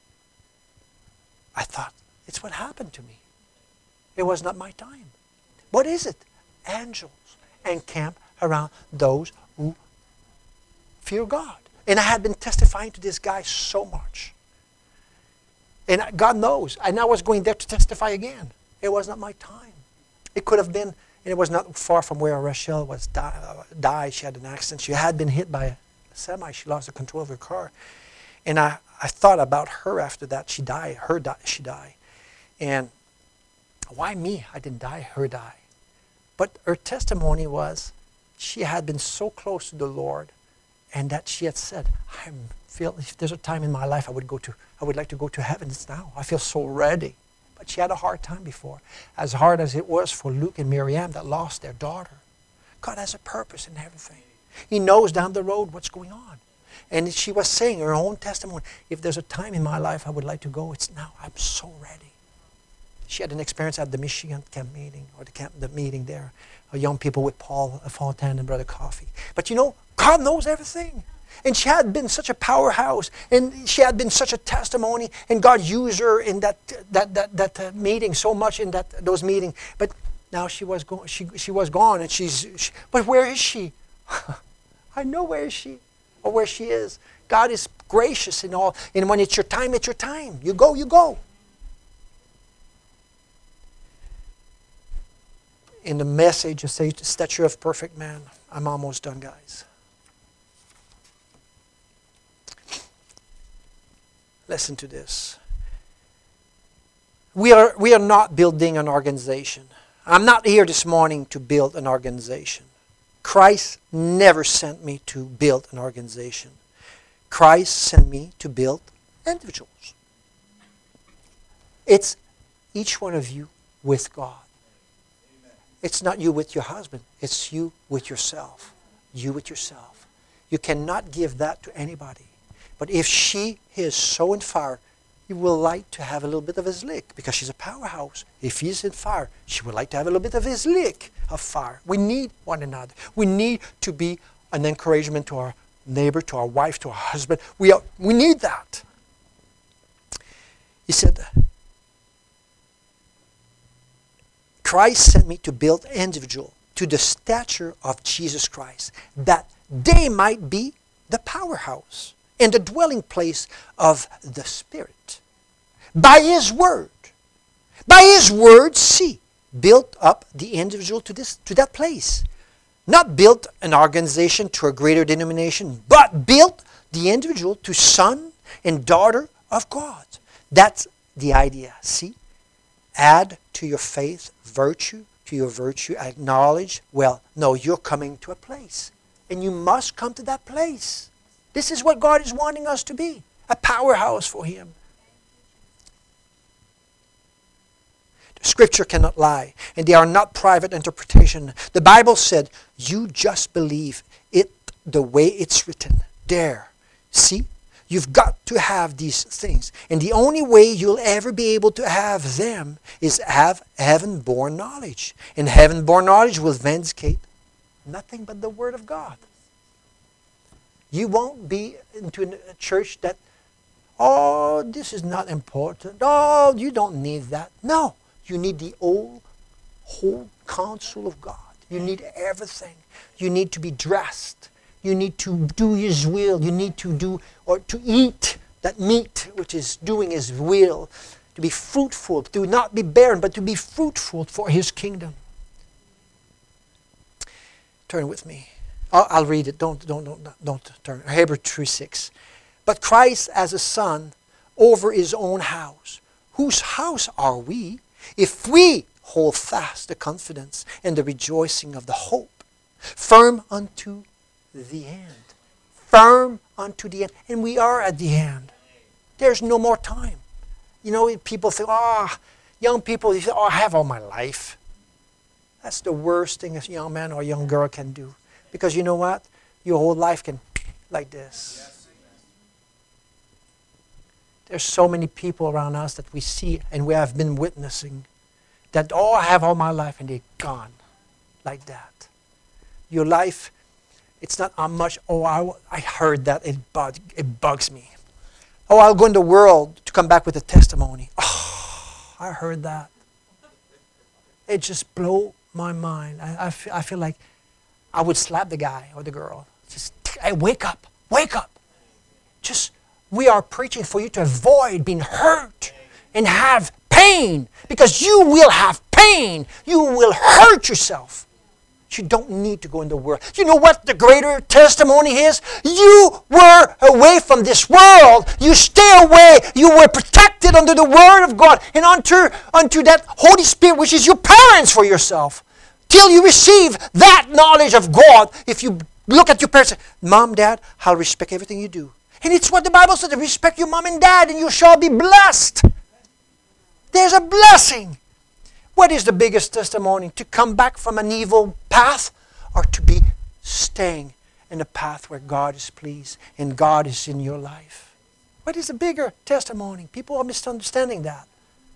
I thought, it's what happened to me. It was not my time. What is it? Angels encamp around those who fear God. And I had been testifying to this guy so much. And God knows. And I was going there to testify again. It was not my time. It could have been, and it was not far from where Rachel was died. She had an accident. She had been hit by a semi. She lost the control of her car. And I thought about her after that. She died. She died. And why me? I didn't die. Her died. But her testimony was she had been so close to the Lord, and that she had said, I feel if there's a time in my life I would like to go to heaven, it's now. I feel so ready. But she had a hard time before. As hard as it was for Luke and Miriam that lost their daughter. God has a purpose in everything. He knows down the road what's going on. And she was saying her own testimony, if there's a time in my life I would like to go, it's now. I'm so ready. She had an experience at the Michigan camp meeting, or the meeting there. Young people with Paul Fontaine and Brother Coffee. But you know, God knows everything. And she had been such a powerhouse, and she had been such a testimony, and God used her in that meeting so much in those meetings. But now she was gone. She was gone, and but where is she? I know where is she, or where she is. God is gracious in all, and when it's your time, it's your time. You go, you go. In the message, it says, the stature of perfect man. I'm almost done, guys. Listen to this. We are not building an organization. I'm not here this morning to build an organization. Christ never sent me to build an organization. Christ sent me to build individuals. It's each one of you with God. It's not you with your husband. It's you with yourself. You with yourself. You cannot give that to anybody. But if she is so in fire, you will like to have a little bit of his lick because she's a powerhouse. If he's in fire, she would like to have a little bit of his lick of fire. We need one another. We need to be an encouragement to our neighbor, to our wife, to our husband. We need that. He said, Christ sent me to build individual to the stature of Jesus Christ, that they might be the powerhouse and the dwelling place of the Spirit. By His Word, see, built up the individual to that place. Not built an organization to a greater denomination, but built the individual to son and daughter of God. That's the idea, see? Add to your faith virtue, to your virtue acknowledge, well, no, you're coming to a place. And you must come to that place. This is what God is wanting us to be, a powerhouse for Him. The Scripture cannot lie, and they are not private interpretation. The Bible said, you just believe it the way it's written. There. See? You've got to have these things. And the only way you'll ever be able to have them is have heaven-born knowledge. And heaven-born knowledge will vindicate nothing but the Word of God. You won't be into a church that, oh, this is not important. Oh, you don't need that. No, you need the whole counsel of God. You need everything. You need to be dressed. You need to do His will. You need to do, or to eat that meat, which is doing His will. To be fruitful, to not be barren, but to be fruitful for His kingdom. Turn with me. I'll read it. Don't turn. Hebrews 3:6. But Christ as a son over His own house. Whose house are we if we hold fast the confidence and the rejoicing of the hope, firm unto the end. Firm unto the end. And we are at the end. There's no more time. You know, people think, young people, they say, I have all my life. That's the worst thing a young man or a young girl can do. Because you know what? Your whole life can like this. There's so many people around us that we see and we have been witnessing that, I have all my life, and they're gone like that. Your life, it's not how much, I heard that, it bugs me. I'll go in the world to come back with a testimony. I heard that. It just blew my mind. I feel like I would slap the guy or the girl. Just, hey, wake up. Just, we are preaching for you to avoid being hurt and have pain, because you will have pain. You will hurt yourself. You don't need to go in the world. You know what the greater testimony is? You were away from this world. You stay away. You were protected under the Word of God and unto that Holy Spirit, which is your parents for yourself. Till you receive that knowledge of God, if you look at your parents and say, Mom, Dad, I'll respect everything you do. And it's what the Bible says, respect your mom and dad and you shall be blessed. There's a blessing. What is the biggest testimony? To come back from an evil path, or to be staying in a path where God is pleased and God is in your life? What is the bigger testimony? People are misunderstanding that.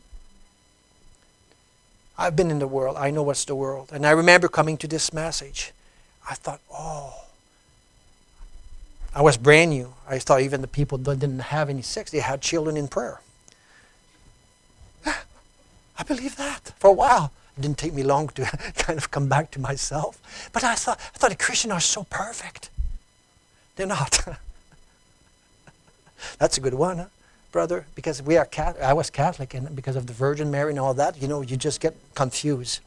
I've been in the world. I know what's the world. And I remember coming to this message. I thought, I was brand new. I thought even the people that didn't have any sex, they had children in prayer. I believed that for a while. It didn't take me long to kind of come back to myself. But I thought the Christians are so perfect. They're not. That's a good one, huh, brother? Because we are I was Catholic, and because of the Virgin Mary and all that, you just get confused.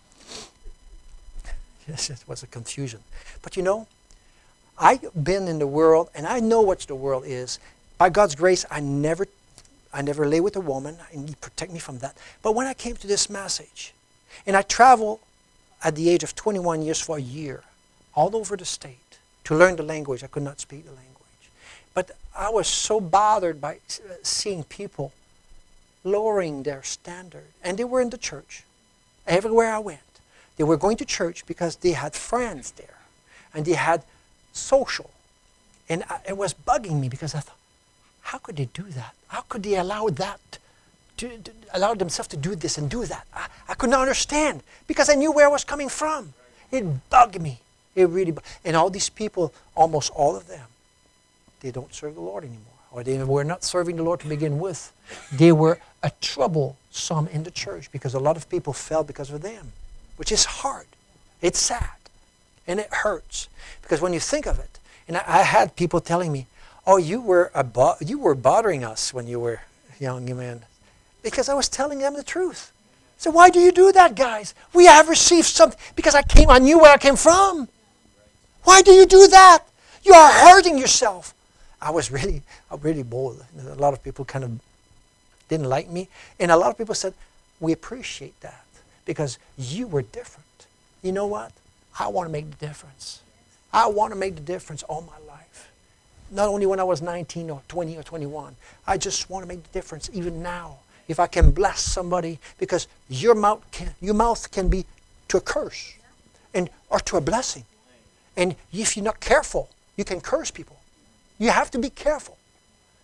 Yes, it was a confusion. But I've been in the world, and I know what the world is. By God's grace, I never lay with a woman, and He protect me from that. But when I came to this message, and I traveled at the age of 21 years for a year, all over the state, to learn the language. I could not speak the language. But I was so bothered by seeing people lowering their standard. And they were in the church. Everywhere I went. They were going to church because they had friends there. And they had social. And it was bugging me because I thought, how could they do that? How could they allow that, to allow themselves to do this and do that? I could not understand because I knew where I was coming from. It bugged me. It really bugged. And all these people, almost all of them, they don't serve the Lord anymore. Or they were not serving the Lord to begin with. They were a troublesome in the church because a lot of people fell because of them, which is hard. It's sad. And it hurts. Because when you think of it, and I had people telling me, you were bothering us when you were a young man. Because I was telling them the truth. So why do you do that, guys? We have received something. Because I knew where I came from. Why do you do that? You are hurting yourself. I was really bold. A lot of people kind of didn't like me. And a lot of people said, we appreciate that. Because you were different. You know what? I want to make the difference. I want to make the difference all my life. Not only when I was 19 or 20 or 21. I just want to make the difference even now. If I can bless somebody, because your mouth can be to a curse or to a blessing. And if you're not careful, you can curse people. You have to be careful.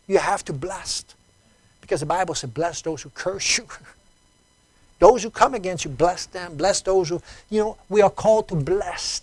You have to bless. Because the Bible says, bless those who curse you. Those who come against you, bless them. Bless those who, we are called to bless.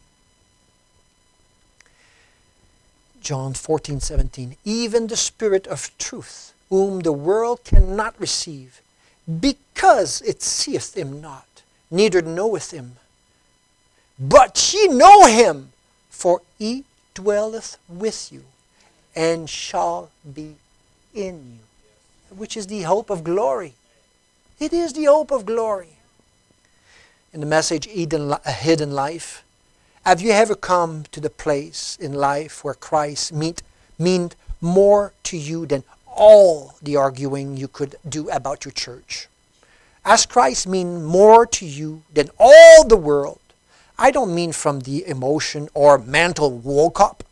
John 14:17. Even the Spirit of truth, whom the world cannot receive, because it seeth him not, neither knoweth him. But ye know him, for he dwelleth with you, and shall be in you. Which is the hope of glory. It is the hope of glory. In the message, Hidden Life, have you ever come to the place in life where Christ meant more to you than all the arguing you could do about your church? Has Christ mean more to you than all the world? I don't mean from the emotion or mental workup.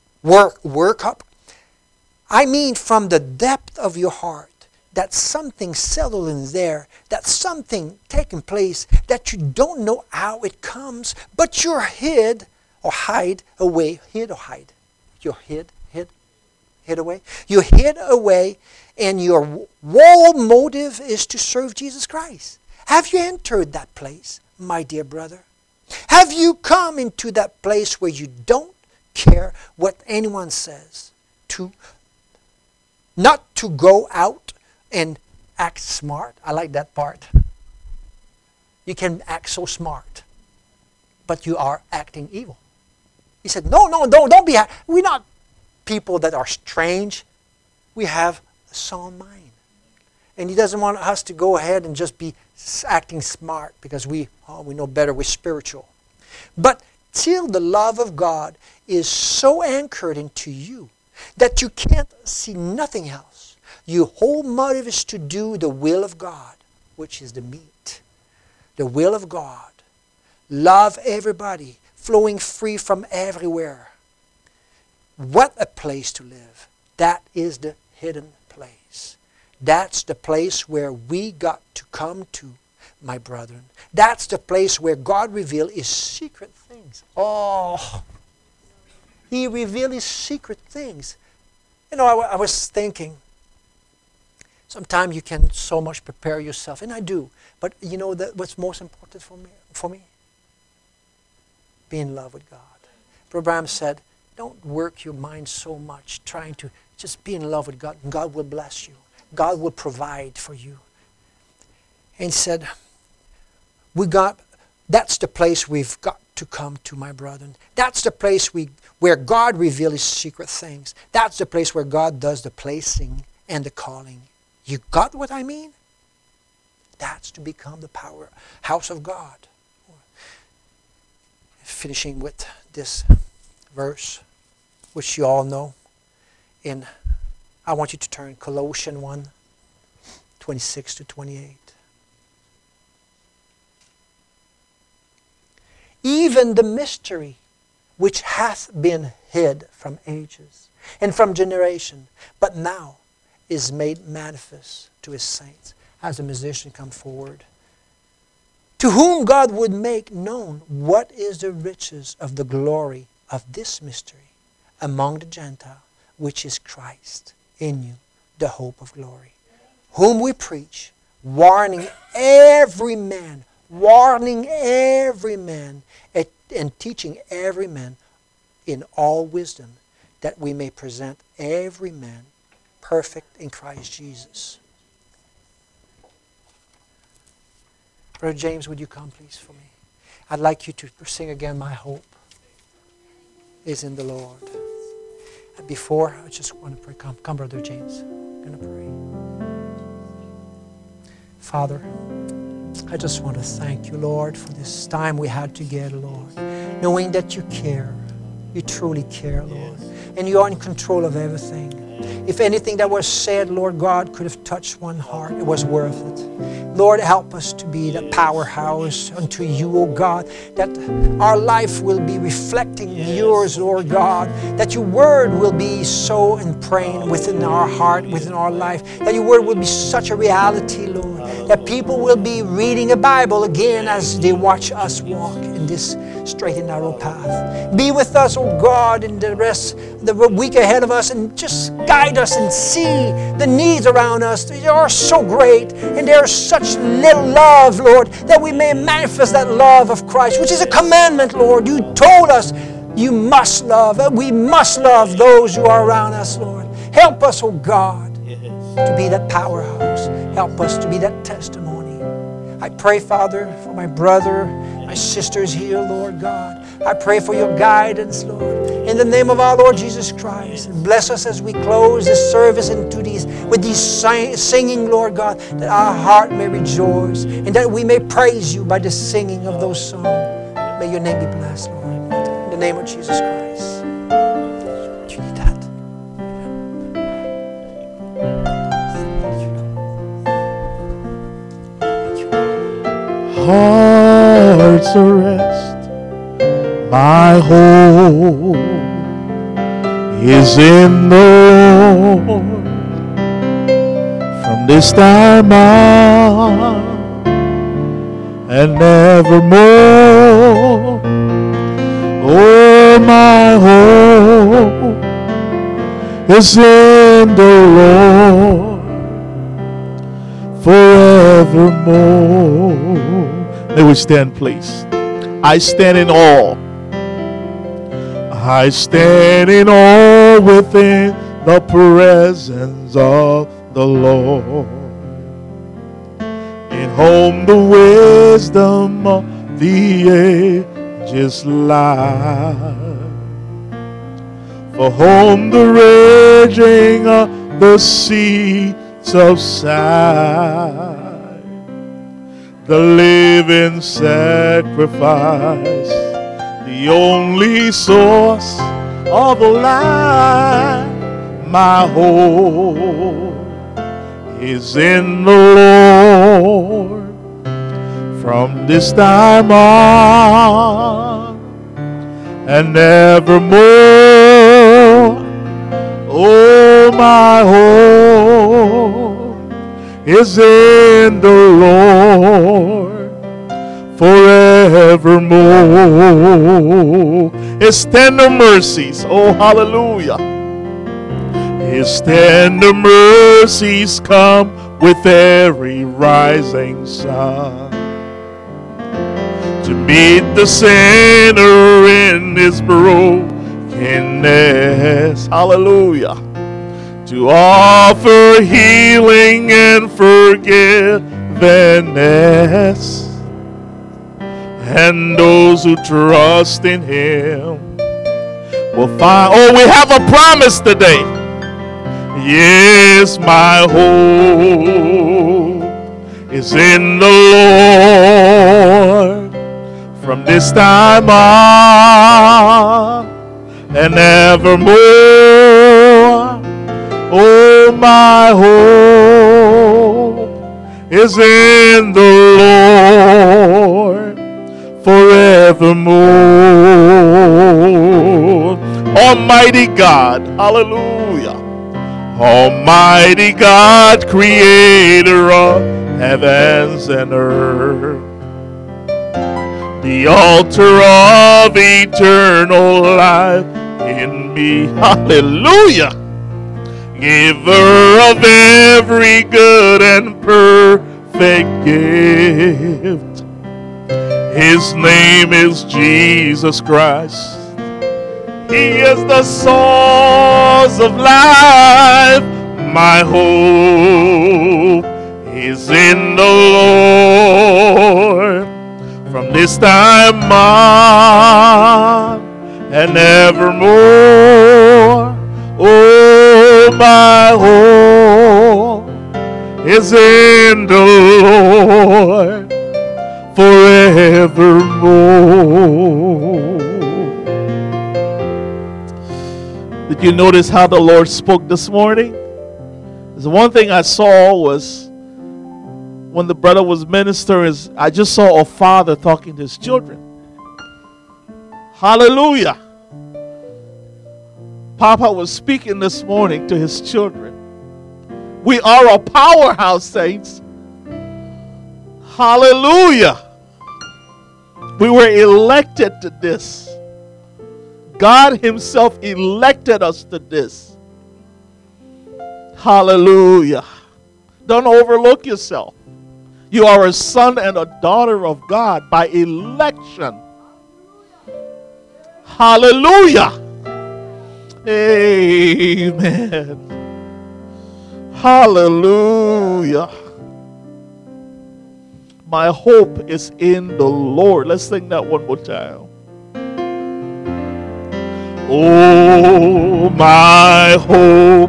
I mean from the depth of your heart. That something settled in there, that something taking place that you don't know how it comes, but you're hid away. You're hid away. You're hid away, and your whole motive is to serve Jesus Christ. Have you entered that place, my dear brother? Have you come into that place where you don't care what anyone says? Not to go out and act smart. I like that part. You can act so smart, but you are acting evil. He said, no, don't be. We're not people that are strange. We have a sound mind. And he doesn't want us to go ahead and just be acting smart because we know better, we're spiritual. But till the love of God is so anchored into you that you can't see nothing else. Your whole motive is to do the will of God, which is the meat. The will of God. Love everybody, flowing free from everywhere. What a place to live. That is the hidden place. That's the place where we got to come to, my brethren. That's the place where God revealed His secret things. Oh, He revealed His secret things. I was thinking, sometimes you can so much prepare yourself, and I do. But what's most important for me? Be in love with God. Brother Branham said, don't work your mind so much trying to just be in love with God, and God will bless you. God will provide for you. And he said, that's the place we've got to come to, my brethren. That's the place where God reveals His secret things. That's the place where God does the placing and the calling. You got what I mean? That's to become the house of God. Finishing with this verse, which you all know. I want you to turn Colossians 1, 26 to 28. Even the mystery which hath been hid from ages and from generation, but now is made manifest to His saints. As the musician come forward. To whom God would make known what is the riches of the glory of this mystery among the Gentiles, which is Christ in you, the hope of glory. Whom we preach, warning every man, and teaching every man in all wisdom, that we may present every man perfect in Christ Jesus. Brother James, would you come please for me? I'd like you to sing again, My Hope is in the Lord. And before, I just want to pray. Come, Brother James. I'm going to pray. Father, I just want to thank you, Lord, for this time we had together, Lord. Knowing that you care. You truly care, Lord. And you are in control of everything. If anything that was said, Lord God, could have touched one heart, it was worth it. Lord, help us to be the powerhouse unto you, O God, that our life will be reflecting yours, Lord God, that your word will be so impressed within our heart, within our life, that your word will be such a reality, Lord, that people will be reading a Bible again as they watch us walk in this straight and narrow path. Be with us, oh God, in the week ahead of us, and just guide us and see the needs around us. They are so great, and there is such little love, Lord, that we may manifest that love of Christ, which is a commandment, Lord. You told us you must love. We must love those who are around us, Lord. Help us, oh God, to be that powerhouse. Help us to be that testimony. I pray, Father, for my brother, my sisters here, Lord God. I pray for your guidance, Lord. In the name of our Lord Jesus Christ. And bless us as we close this service with these singing, Lord God, that our heart may rejoice and that we may praise you by the singing of those songs. May your name be blessed, Lord. In the name of Jesus Christ. Do you need that? Heart's arrest, my hope is in the Lord. From this time on and evermore, oh, my hope is in the Lord forevermore. May we stand, please. I stand in awe. I stand in awe within the presence of the Lord, in whom the wisdom of the ages lie, for whom the raging of the sea subside. The living sacrifice, the only source of life. My hope is in the Lord. From this time on and evermore, oh, my hope is in the Lord forevermore. His tender mercies, oh hallelujah, His tender mercies come with every rising sun, to meet the sinner in his brokenness, hallelujah, to offer healing and forgiveness. And those who trust in Him will find. Oh, we have a promise today. Yes, my hope is in the Lord. From this time on and evermore, oh, my hope is in the Lord forevermore. Almighty God, hallelujah. Almighty God, creator of heavens and earth, the altar of eternal life in me, hallelujah. Giver of every good and perfect gift. His name is Jesus Christ. He is the source of life. My hope is in the Lord. From this time on and evermore, oh, my hope is in the Lord forevermore. Did you notice how the Lord spoke this morning? The one thing I saw was when the brother was ministering, I just saw a father talking to his children. Hallelujah. Papa was speaking this morning to his children. We are a powerhouse, saints. Hallelujah. We were elected to this. God himself elected us to this. Hallelujah. Don't overlook yourself. You are a son and a daughter of God by election. Hallelujah. Amen. Hallelujah. My hope is in the Lord. Let's sing that one more time. Oh, my hope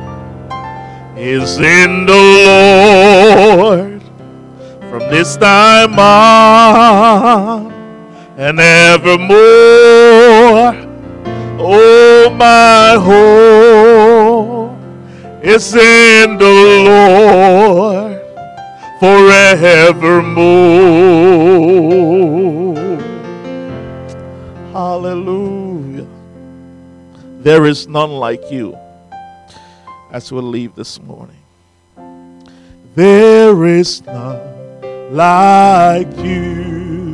is in the Lord from this time on and evermore. Oh, my hope is in the Lord forevermore. Hallelujah. There is none like you. As we'll leave this morning. There is none like you.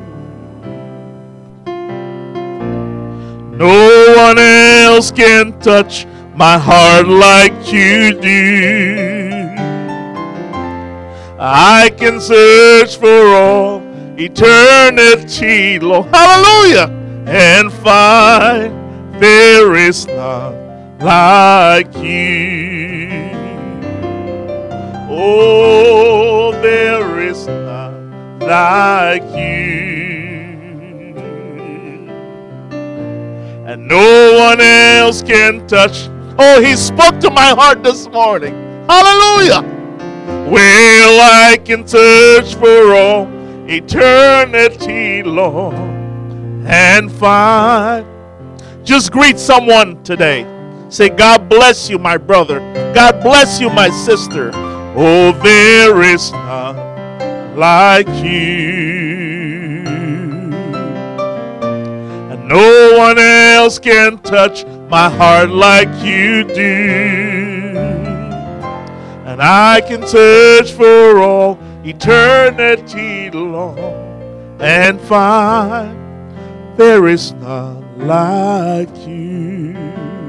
No one else can touch my heart like you do. I can search for all eternity, Lord, hallelujah, and find there is none like you. Oh, there is none like you. And no one else can touch. Oh, he spoke to my heart this morning. Hallelujah. Well, I can search for all eternity, Lord, and find. Just greet someone today. Say, God bless you, my brother. God bless you, my sister. Oh, there is none like you. And no one else can touch my heart like you do. And I can search for all eternity long and find there is none like you.